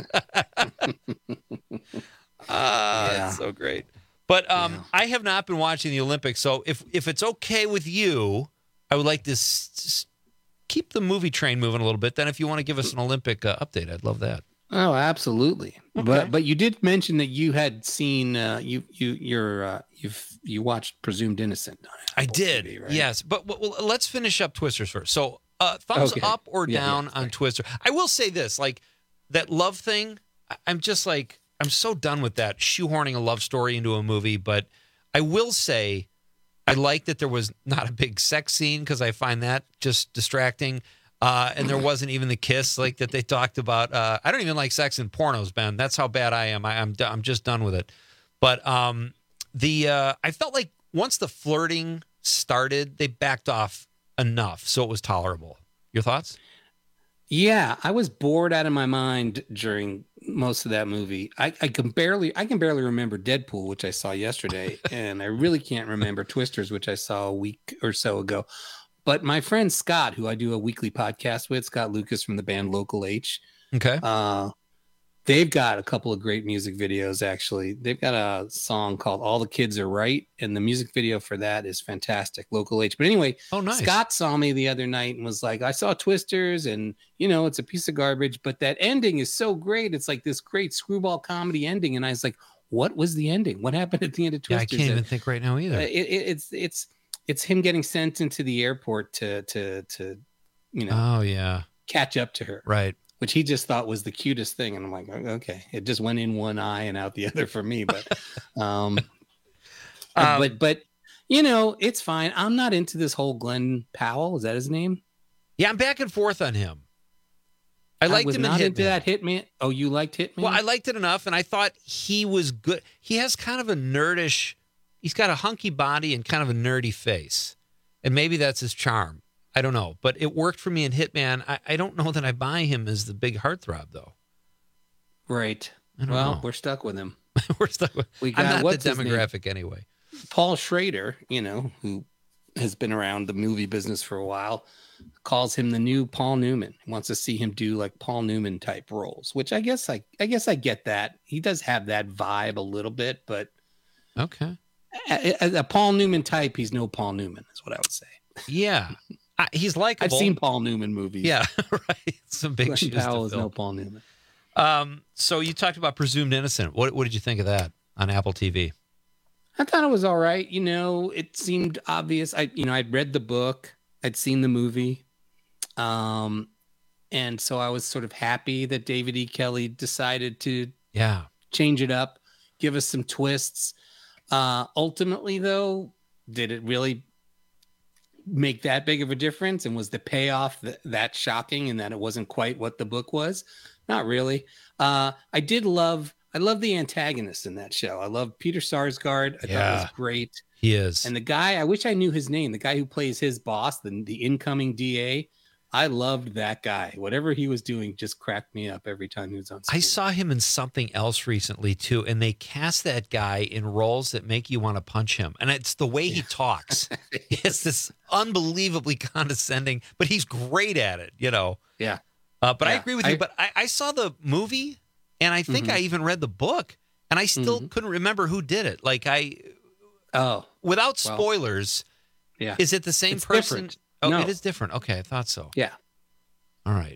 That's so great. But I have not been watching the Olympics, so if it's okay with you, I would like to keep the movie train moving a little bit. Then if you want to give us an Olympic update, I'd love that. Oh, absolutely. Okay. But you did mention that you had seen you watched Presumed Innocent on Apple I did. TV, right? Yes. But let's finish up Twisters first. So thumbs up or down on Twister. I will say this, like that love thing, I'm just like, I'm so done with that shoehorning a love story into a movie. But I will say I like that there was not a big sex scene because I find that just distracting. And there wasn't even the kiss like that they talked about. I don't even like sex in pornos, Ben. That's how bad I am. I'm just done with it. But I felt like once the flirting started, they backed off enough so it was tolerable. Your thoughts? Yeah, I was bored out of my mind during most of that movie. I can barely remember Deadpool, which I saw yesterday, and I really can't remember Twisters, which I saw a week or so ago. But my friend Scott, who I do a weekly podcast with, Scott Lucas from the band Local H. Okay. They've got a couple of great music videos, actually. They've got a song called All the Kids Are Right, and the music video for that is fantastic, Local H. But anyway, nice. Scott saw me the other night and was like, I saw Twisters, and, it's a piece of garbage, but that ending is so great. It's like this great screwball comedy ending. And I was like, what was the ending? What happened at the end of Twisters? Yeah, I can't even think right now either. It's him getting sent into the airport to catch up to her. Right. Which he just thought was the cutest thing. And I'm like, okay, it just went in one eye and out the other for me. But, but it's fine. I'm not into this whole Glenn Powell. Is that his name? Yeah. I'm back and forth on him. I liked him in Hitman. Into that Hitman. Oh, you liked Hitman? Well, I liked it enough. And I thought he was good. He has kind of a nerdish, he's got a hunky body and kind of a nerdy face. And maybe that's his charm. I don't know. But it worked for me in Hitman. I don't know that I buy him as the big heartthrob, though. Right. Well, we're stuck with him. We're stuck with I'm not the demographic anyway. Paul Schrader, who has been around the movie business for a while, calls him the new Paul Newman. He wants to see him do like Paul Newman type roles, which I guess I get that. He does have that vibe a little bit, but okay. As a Paul Newman type, he's no Paul Newman, is what I would say. Yeah. He's likable. I've seen Paul Newman movies. Yeah, right. Some big Glenn shoes Powell to is fill. no Paul Newman. So you talked about Presumed Innocent. What did you think of that on Apple TV? I thought it was all right. You know, it seemed obvious. I'd read the book, I'd seen the movie. And so I was sort of happy that David E. Kelley decided to change it up, give us some twists. Ultimately, though, did it really make that big of a difference? And was the payoff that shocking in that it wasn't quite what the book was? Not really. I love the antagonist in that show. I love Peter Sarsgaard. I thought it was great. He is. And the guy, I wish I knew his name, the guy who plays his boss, the incoming DA. I loved that guy. Whatever he was doing just cracked me up every time he was on screen. I saw him in something else recently too, and they cast that guy in roles that make you want to punch him. And it's the way he talks. It's this unbelievably condescending, but he's great at it, you know. Yeah. But I agree with you. But I saw the movie, and I think I even read the book, and I still couldn't remember who did it. Like without spoilers, is it the same person? Different. Oh, No. It is different. Okay, I thought so. Yeah. All right.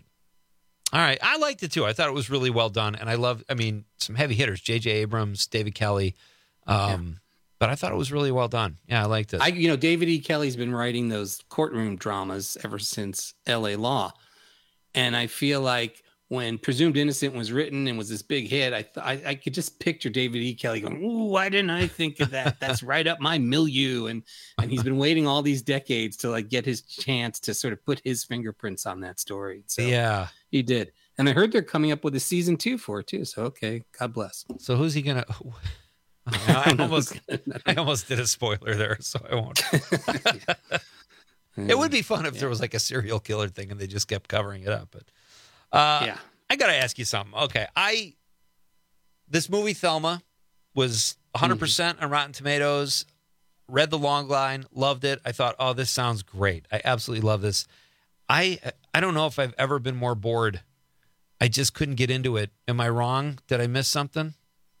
I liked it too. I thought it was really well done. And some heavy hitters, J.J. Abrams, David Kelley. But I thought it was really well done. Yeah, I liked it. David E. Kelley's been writing those courtroom dramas ever since L.A. Law. And I feel like when Presumed Innocent was written and was this big hit, I could just picture David E. Kelley going, "Ooh, why didn't I think of that? That's right up my milieu." And he's been waiting all these decades to like get his chance to sort of put his fingerprints on that story. So he did. And I heard they're coming up with a season 2 for it too. So okay, God bless. So who's he gonna? I almost did a spoiler there, so I won't. It would be fun if there was like a serial killer thing and they just kept covering it up, but. I got to ask you something. Okay. This movie, Thelma, was 100% on Rotten Tomatoes. Read the long line, loved it. I thought, oh, this sounds great. I absolutely love this. I don't know if I've ever been more bored. I just couldn't get into it. Am I wrong? Did I miss something?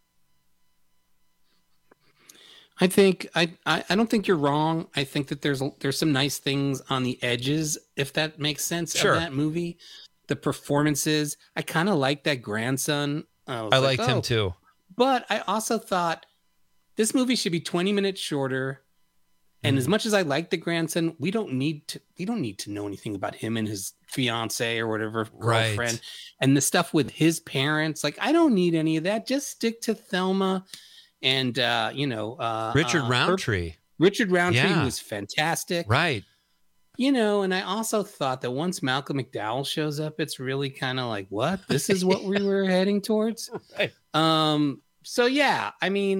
I don't think you're wrong. I think that there's some nice things on the edges, if that makes sense, of that movie. The performances, I kind of like that grandson. I liked him too. But I also thought this movie should be 20 minutes shorter. And as much as I like the grandson, we don't need to know anything about him and his fiance or whatever girlfriend. Right. And the stuff with his parents. Like, I don't need any of that. Just stick to Thelma and Richard Roundtree. Richard Roundtree was fantastic. Right. And I also thought that once Malcolm McDowell shows up, it's really kind of like, what? This is what we were heading towards? Right. So, yeah,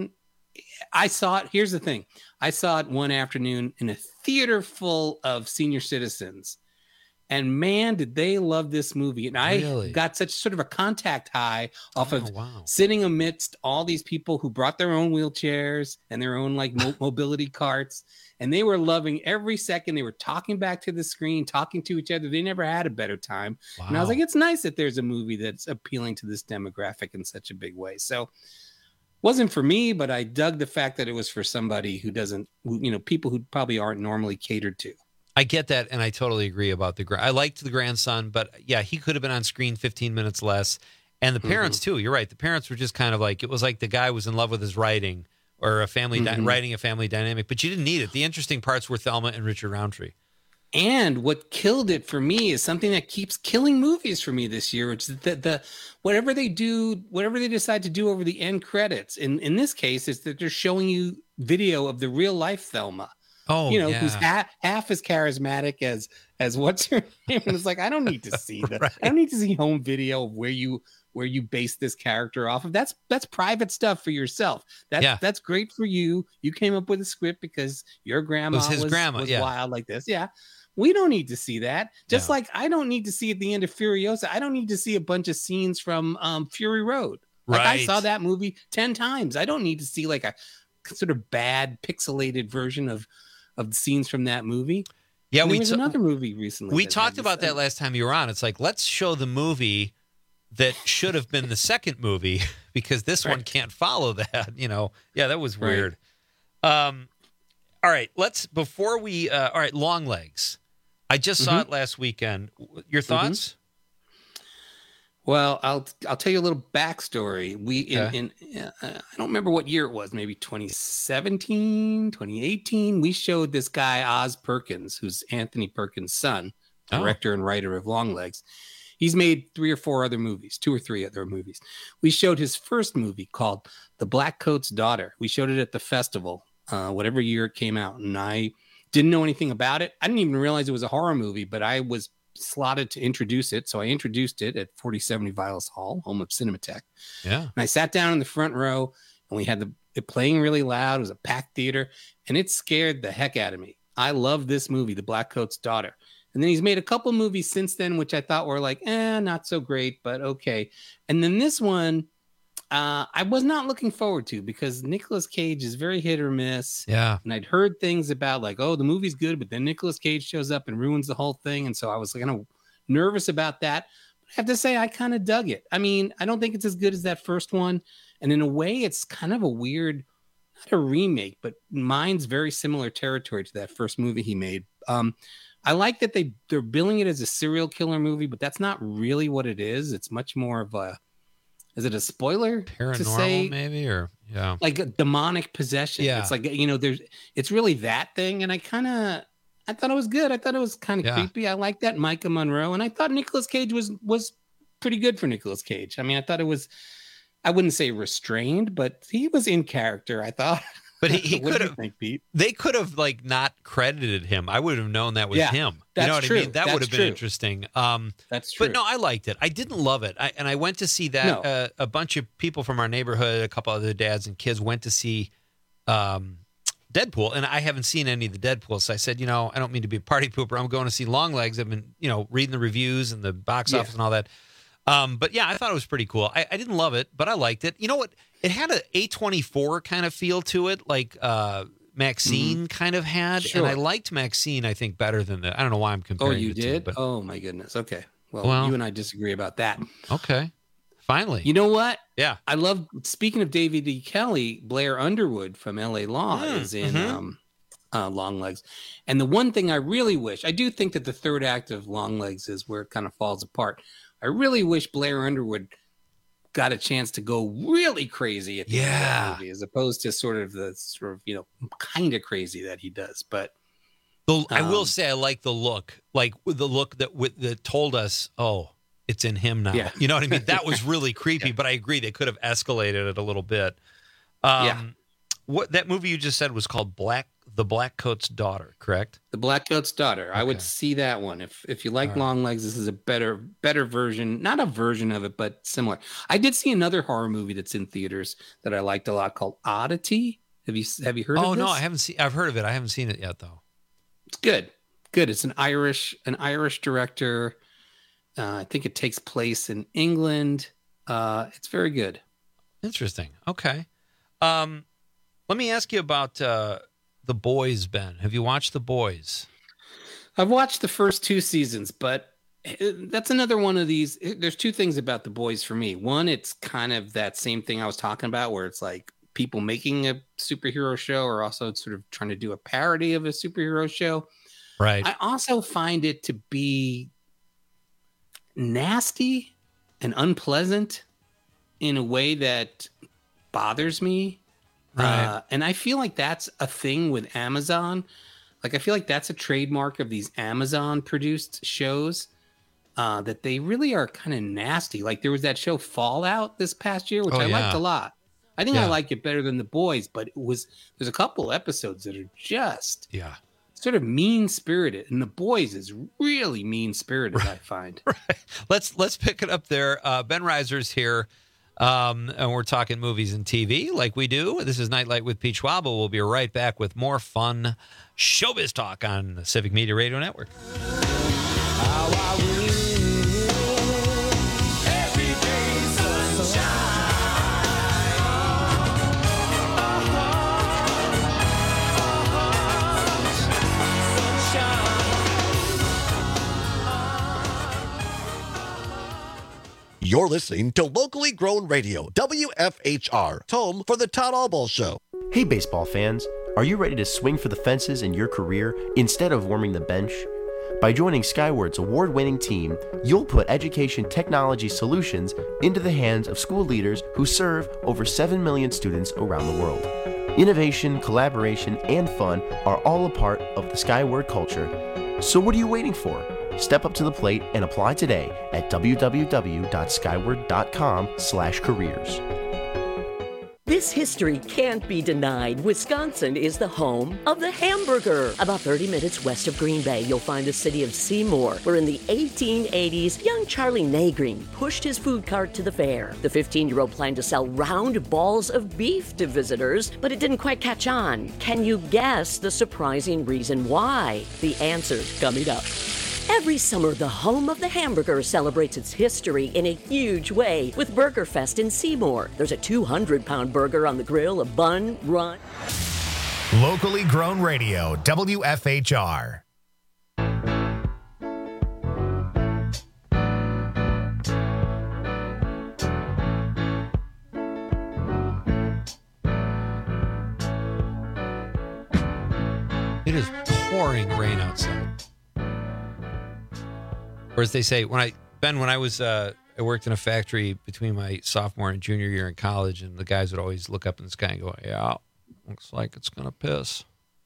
I saw it. Here's the thing. I saw it one afternoon in a theater full of senior citizens. And, man, did they love this movie. And I got such sort of a contact high off of sitting amidst all these people who brought their own wheelchairs and their own, like, mobility carts. And they were loving every second. They were talking back to the screen, talking to each other. They never had a better time. Wow. And I was like, it's nice that there's a movie that's appealing to this demographic in such a big way. So wasn't for me, but I dug the fact that it was for somebody who doesn't, people who probably aren't normally catered to. I get that, and I totally agree about I liked the grandson, but yeah, he could have been on screen 15 minutes less. And the parents, too. You're right. The parents were just kind of like, it was like the guy was in love with his writing. Or a family writing a family dynamic, but you didn't need it. The interesting parts were Thelma and Richard Roundtree. And what killed it for me is something that keeps killing movies for me this year, which is that whatever they decide to do over the end credits. In this case, is that they're showing you video of the real life Thelma. Oh, who's half as charismatic as what's her name? And it's like, I don't need to see that. Right. I don't need to see home video of where you base this character off of. That's private stuff for yourself. That's great for you. You came up with a script because your grandma was wild like this. Yeah. We don't need to see that. Just like I don't need to see at the end of Furiosa. I don't need to see a bunch of scenes from Fury Road. Like I saw that movie 10 times. I don't need to see like a sort of bad pixelated version of of scenes from that movie. Yeah, and there was another movie recently. We talked about that last time you were on. It's like, let's show the movie that should have been the second movie because this one can't follow that. Yeah, that was weird. All right, before we all right, Longlegs. I just saw it last weekend. Your thoughts? Well, I'll tell you a little backstory. I don't remember what year it was, maybe 2017, 2018. We showed this guy, Oz Perkins, who's Anthony Perkins' son, director and writer of Longlegs. He's made 2 or 3 other movies. We showed his first movie called The Blackcoat's Daughter. We showed it at the festival, whatever year it came out. And I didn't know anything about it. I didn't even realize it was a horror movie, but I was slotted to introduce it. So I introduced it at 4070 Vilas Hall, home of Cinematheque. Yeah. And I sat down in the front row and we had it playing really loud. It was a packed theater and it scared the heck out of me. I love this movie, The Blackcoat's Daughter. And then he's made a couple movies since then, which I thought were like, not so great, but okay. And then this one, I was not looking forward to because Nicolas Cage is very hit or miss. Yeah. And I'd heard things about like, the movie's good, but then Nicolas Cage shows up and ruins the whole thing. And so I was kind of nervous about that. But I have to say, I kind of dug it. I mean, I don't think it's as good as that first one. And in a way, it's kind of a weird, not a remake, but mine's very similar territory to that first movie he made. I like that they're billing it as a serial killer movie, but that's not really what it is. It's much more of a, is it a spoiler Paranormal, to say? Maybe, or yeah, like a demonic possession. Yeah. It's like, it's really that thing. And I thought it was good. I thought it was kind of creepy. I like that Micah Monroe. And I thought Nicolas Cage was pretty good for Nicolas Cage. I mean, I thought it was, I wouldn't say restrained, but he was in character, I thought. But he What could do you have. think, Pete? They could have like not credited him. I would have known that was him. That's you know what true. I mean? That That's would have been true. interesting. That's true. But no, I liked it. I didn't love it. I went to see that. A bunch of people from our neighborhood, a couple other dads and kids went to see Deadpool, and I haven't seen any of the Deadpool. So I said, I don't mean to be a party pooper. I'm going to see Longlegs. I've been, reading the reviews and the box office and all that. But yeah, I thought it was pretty cool. I didn't love it, but I liked it. You know what? It had an A24 kind of feel to it, like Maxine kind of had. Sure. And I liked Maxine, I think, better than I don't know why I'm comparing Oh, you the did? two. But, Oh, my goodness. Okay. Well, you and I disagree about that. okay. Finally. You know what? Yeah. I love, speaking of David E. Kelly, Blair Underwood from LA Law is in Longlegs. And the one thing I really wish, I do think that the third act of Longlegs is where it kind of falls apart. I really wish Blair Underwood got a chance to go really crazy at the end of that movie, as opposed to sort of kind of crazy that he does. But I will say I like the look that told us, oh, it's in him now. Yeah. You know what I mean? That was really creepy, but I agree they could have escalated it a little bit. What that movie you just said was called The Blackcoat's Daughter, correct? The Blackcoat's Daughter. Okay. I would see that one. If you like Longlegs, this is a better version, not a version of it, but similar. I did see another horror movie that's in theaters that I liked a lot called Oddity. Have you heard of this? Oh no, I haven't seen. I've heard of it. I haven't seen it yet though. It's good. It's an Irish director. I think it takes place in England. It's very good. Interesting. Okay. Let me ask you about The Boys, Ben. Have you watched The Boys? I've watched the first 2 seasons, but that's another one of these. There's 2 things about The Boys for me. One, it's kind of that same thing I was talking about, where it's like people making a superhero show or also sort of trying to do a parody of a superhero show. Right. I also find it to be nasty and unpleasant in a way that bothers me. Right. And I feel like that's a thing with Amazon. Like, I feel like that's a trademark of these Amazon produced shows, that they really are kind of nasty. Like, there was that show Fallout this past year, which I liked a lot. I think I like it better than The Boys, but there's a couple episodes that are just sort of mean-spirited. And The Boys is really mean-spirited, I find. Right. Let's pick it up there. Ben Reiser's here. And we're talking movies and TV like we do. This is Nightlight with Pete Schwab. We'll be right back with more fun showbiz talk on the Civic Media Radio Network. You're listening to locally grown radio, WFHR, home for the Todd Allball Show. Hey, baseball fans. Are you ready to swing for the fences in your career instead of warming the bench? By joining Skyward's award-winning team, you'll put education technology solutions into the hands of school leaders who serve over 7 million students around the world. Innovation, collaboration, and fun are all a part of the Skyward culture. So what are you waiting for? Step up to the plate and apply today at www.skyward.com/careers. This history can't be denied. Wisconsin is the home of the hamburger. About 30 minutes west of Green Bay, you'll find the city of Seymour, where in the 1880s, young Charlie Nagreen pushed his food cart to the fair. The 15-year-old planned to sell round balls of beef to visitors, but it didn't quite catch on. Can you guess the surprising reason why? The answer's coming up. Every summer, the home of the hamburger celebrates its history in a huge way with Burger Fest in Seymour. There's a 200-pound burger on the grill, a bun, run. Locally grown radio, WFHR. It is pouring rain outside. Or as they say, when I worked in a factory between my sophomore and junior year in college, and the guys would always look up in the sky and go, "Yeah, looks like it's gonna piss."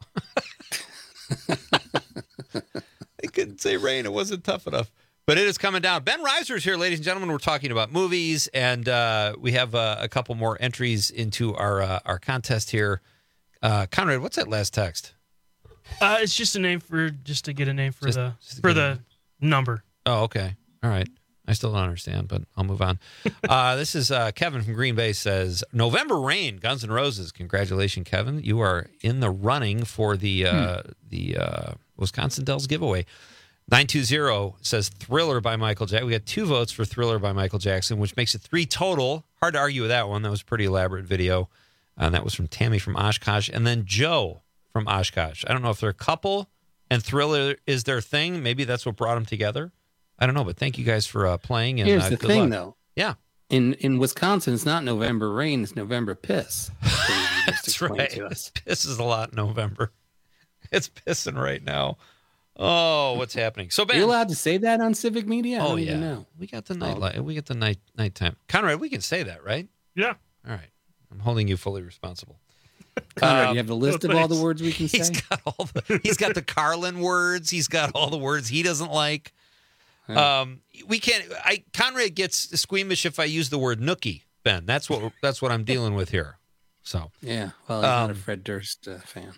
They couldn't say rain; it wasn't tough enough. But it is coming down. Ben Reiser's here, ladies and gentlemen. We're talking about movies, and we have a couple more entries into our contest here. Conrad, what's that last text? It's just a name to get a name for the number. Oh, okay. All right. I still don't understand, but I'll move on. This is Kevin from Green Bay says, November Rain, Guns N' Roses. Congratulations, Kevin. You are in the running for the Wisconsin Dells giveaway. 920 says Thriller by Michael Jackson. We got 2 votes for Thriller by Michael Jackson, which makes it 3 total. Hard to argue with that one. That was a pretty elaborate video. And that was from Tammy from Oshkosh. And then Joe from Oshkosh. I don't know if they're a couple and Thriller is their thing. Maybe that's what brought them together. I don't know, but thank you guys for playing. And here's the thing, though. Yeah. In Wisconsin, it's not November rain, it's November piss. That's right. Piss is a lot in November. It's pissing right now. Oh, what's happening? So, Ben, are you allowed to say that on civic media? I don't even yeah. know. We got the nightlight. We get the nighttime. Conrad, we can say that, right? Yeah. All right. I'm holding you fully responsible. Conrad, you have the list of all the words we can say? He's got the Carlin words. He's got all the words he doesn't like. We can't. Conrad gets squeamish if I use the word nookie, Ben. That's what I'm dealing with here. So yeah. Well, I'm not a Fred Durst fan.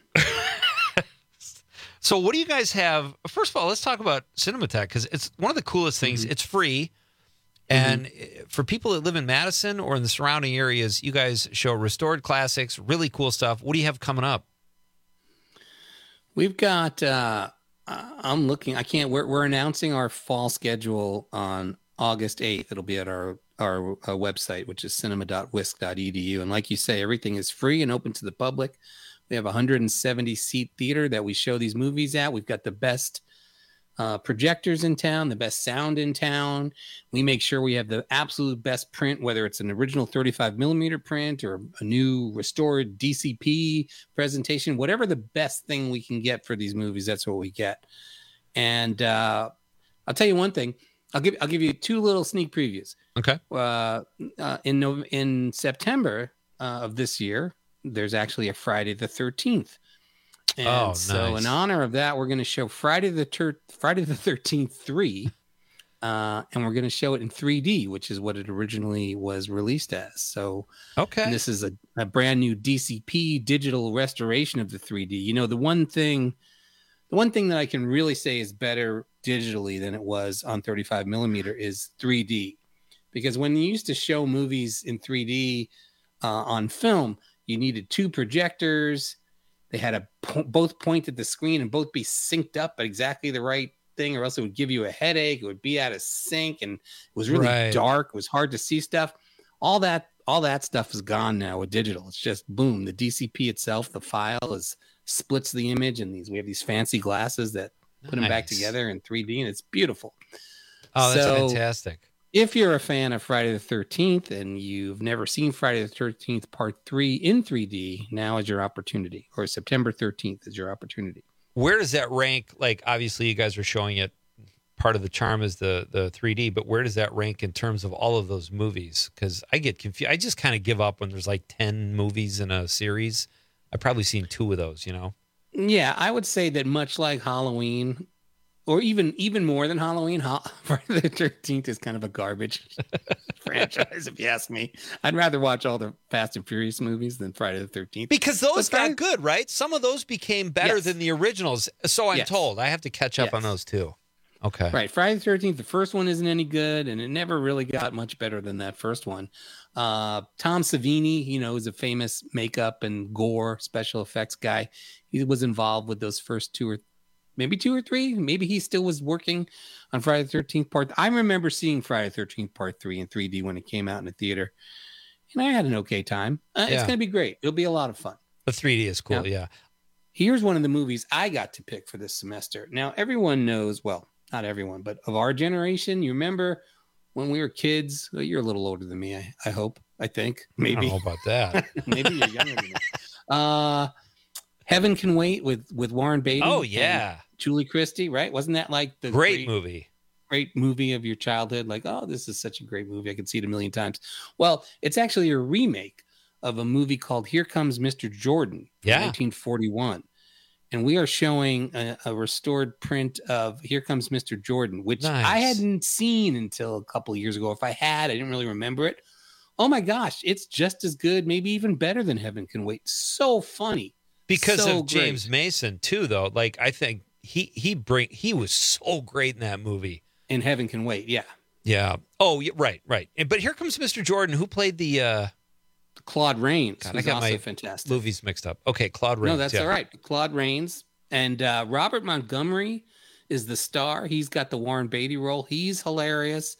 So what do you guys have? First of all, let's talk about Cinematheque because it's one of the coolest things. Mm-hmm. It's free. And for people that live in Madison or in the surrounding areas, you guys show restored classics, really cool stuff. What do you have coming up? We've got, I'm looking, we're announcing our fall schedule on August 8th. It'll be at our website, which is cinema.wisc.edu. And like you say, everything is free and open to the public. We have a 170-seat theater that we show these movies at. We've got the best projectors in town, the best sound in town. We make sure we have the absolute best print, whether it's an original 35 millimeter print or a new restored DCP presentation, whatever the best thing we can get for these movies, that's what we get. And I'll tell you one thing. I'll give you 2 little sneak previews. Okay. In September of this year, there's actually a Friday the 13th. And so in honor of that, we're going to show Friday the 13th 3, and we're going to show it in 3D, which is what it originally was released as. So okay, this is a brand new DCP digital restoration of the 3D. You know, the one thing that I can really say is better digitally than it was on 35 millimeter is 3D, because when you used to show movies in 3D on film, you needed 2 projectors. They had to both point at the screen and both be synced up at exactly the right thing, or else it would give you a headache. It would be out of sync, and it was really dark. It was hard to see stuff. All that stuff is gone now with digital. It's just boom. The DCP itself, the file splits the image, and we have these fancy glasses that put them back together in 3D, and it's beautiful. Oh, that's fantastic. If you're a fan of Friday the 13th and you've never seen Friday the 13th Part 3 in 3D, now is your opportunity. Or September 13th is your opportunity. Where does that rank? Like, obviously, you guys are showing it. Part of the charm is the 3D, but where does that rank in terms of all of those movies? Because I get confused. I just kind of give up when there's like 10 movies in a series. I've probably seen 2 of those, you know? Yeah, I would say that much like Halloween, or even more than Halloween, Friday the 13th is kind of a garbage franchise, if you ask me. I'd rather watch all the Fast and Furious movies than Friday the 13th. Because those got good, right? Some of those became better than the originals. So I'm told. I have to catch up on those too. Okay. Right. Friday the 13th, the first one isn't any good, and it never really got much better than that first one. Tom Savini, is a famous makeup and gore special effects guy. He was involved with those first 2 or 3. Maybe he still was working on Friday the 13th Part. I remember seeing Friday the 13th Part 3 in 3D when it came out in the theater, and I had an okay time. It's going to be great. It'll be a lot of fun. The 3D is cool, yeah. Here's one of the movies I got to pick for this semester. Now, everyone knows, well, not everyone, but of our generation, you remember when we were kids? Well, you're a little older than me, I think. Maybe. I don't know about that. Maybe you're younger than me. Heaven Can Wait with Warren Beatty. Oh, yeah. Julie Christie, right? Wasn't that like the great movie? Great movie of your childhood? Like, oh, this is such a great movie. I could see it a million times. Well, it's actually a remake of a movie called Here Comes Mr. Jordan from 1941. And we are showing a restored print of Here Comes Mr. Jordan, which I hadn't seen until a couple of years ago. If I had, I didn't really remember it. Oh my gosh, it's just as good, maybe even better than Heaven Can Wait. So funny. Because of James Mason too, though. Like, I think he was so great in that movie. In Heaven Can Wait, yeah. Yeah. Oh, yeah, right. But Here Comes Mr. Jordan, who played the Claude Rains. God, I got my fantastic movies mixed up. Okay, Claude Rains. No, that's all right. Claude Rains. And Robert Montgomery is the star. He's got the Warren Beatty role. He's hilarious.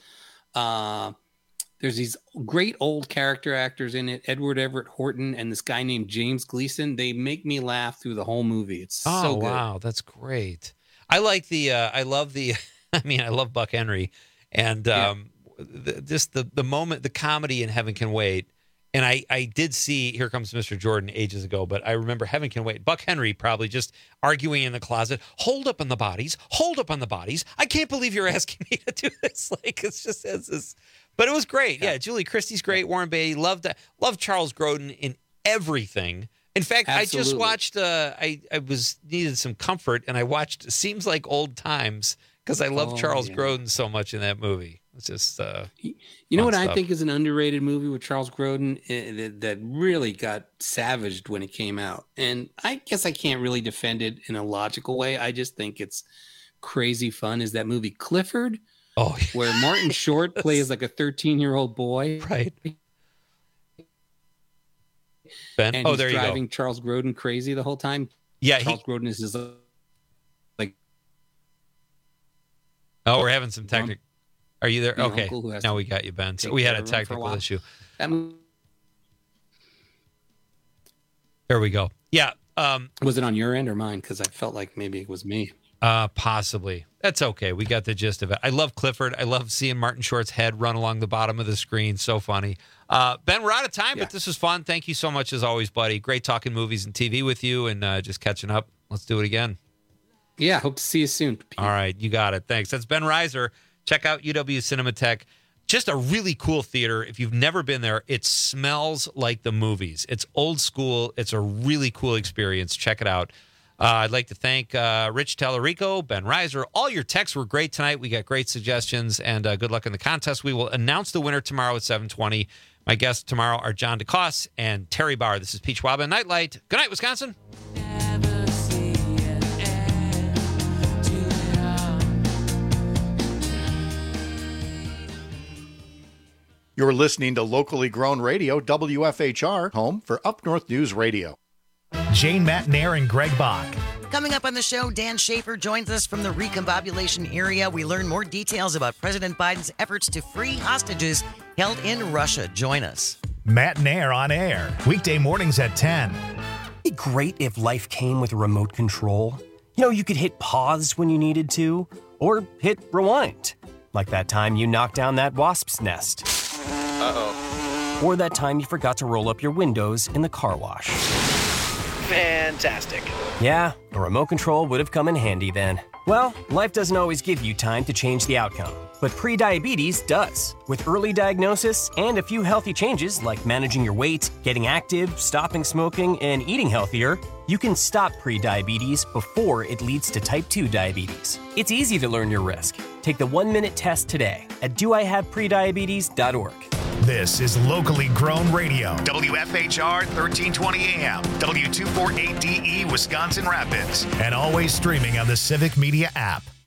There's these great old character actors in it. Edward Everett Horton and this guy named James Gleason. They make me laugh through the whole movie. It's so good. Wow, that's great. I like I love Buck Henry. And just the moment, the comedy in Heaven Can Wait. And I did see Here Comes Mr. Jordan ages ago, but I remember Heaven Can Wait. Buck Henry probably just arguing in the closet, hold up on the bodies. I can't believe you're asking me to do this. Like, it's just this. But it was great. Yeah, Julie Christie's great. Warren Beatty, loved Charles Grodin in everything. In fact, absolutely. I just watched, I needed some comfort, and I watched Seems Like Old Times because I love Charles Grodin so much in that movie. It's just you know what stuff. I think is an underrated movie with Charles Grodin that really got savaged when it came out, and I guess I can't really defend it in a logical way. I just think it's crazy fun. Is that movie Clifford? Oh, where Martin Short plays like a 13-year-old boy, right? Ben, and he's driving Charles Grodin crazy the whole time. Yeah, Charles Grodin is just like. Oh, we're having some technical. Are you there? Okay. Now we got you, Ben. So we had a technical issue. There we go. Yeah. Was it on your end or mine? Because I felt like maybe it was me. Possibly. That's okay. We got the gist of it. I love Clifford. I love seeing Martin Short's head run along the bottom of the screen. So funny. Ben, we're out of time, but this was fun. Thank you so much as always, buddy. Great talking movies and TV with you and just catching up. Let's do it again. Yeah. Hope to see you soon. All right. You got it. Thanks. That's Ben Reiser. Check out UW Cinematheque. Just a really cool theater. If you've never been there, it smells like the movies. It's old school. It's a really cool experience. Check it out. I'd like to thank Rich Tallarico, Ben Reiser. All your texts were great tonight. We got great suggestions, and good luck in the contest. We will announce the winner tomorrow at 7:20. My guests tomorrow are John DeCoste and Terry Barr. This is Peach Waba Nightlight. Good night, Wisconsin. You're listening to locally grown radio, WFHR, home for Up North News Radio. Jane Matnair and Greg Bach. Coming up on the show, Dan Schaefer joins us from the recombobulation area. We learn more details about President Biden's efforts to free hostages held in Russia. Join us. Matnair on air, weekday mornings at 10. It'd be great if life came with a remote control. You know, you could hit pause when you needed to, or hit rewind. Like that time you knocked down that wasp's nest. Uh-oh. Or that time you forgot to roll up your windows in the car wash. Fantastic. Yeah, a remote control would have come in handy then. Well, life doesn't always give you time to change the outcome, but prediabetes does. With early diagnosis and a few healthy changes like managing your weight, getting active, stopping smoking, and eating healthier, you can stop prediabetes before it leads to type 2 diabetes. It's easy to learn your risk. Take the 1-minute test today at doihaveprediabetes.org. This is locally grown radio. WFHR 1320 AM, W248DE Wisconsin Rapids, and always streaming on the Civic Media app.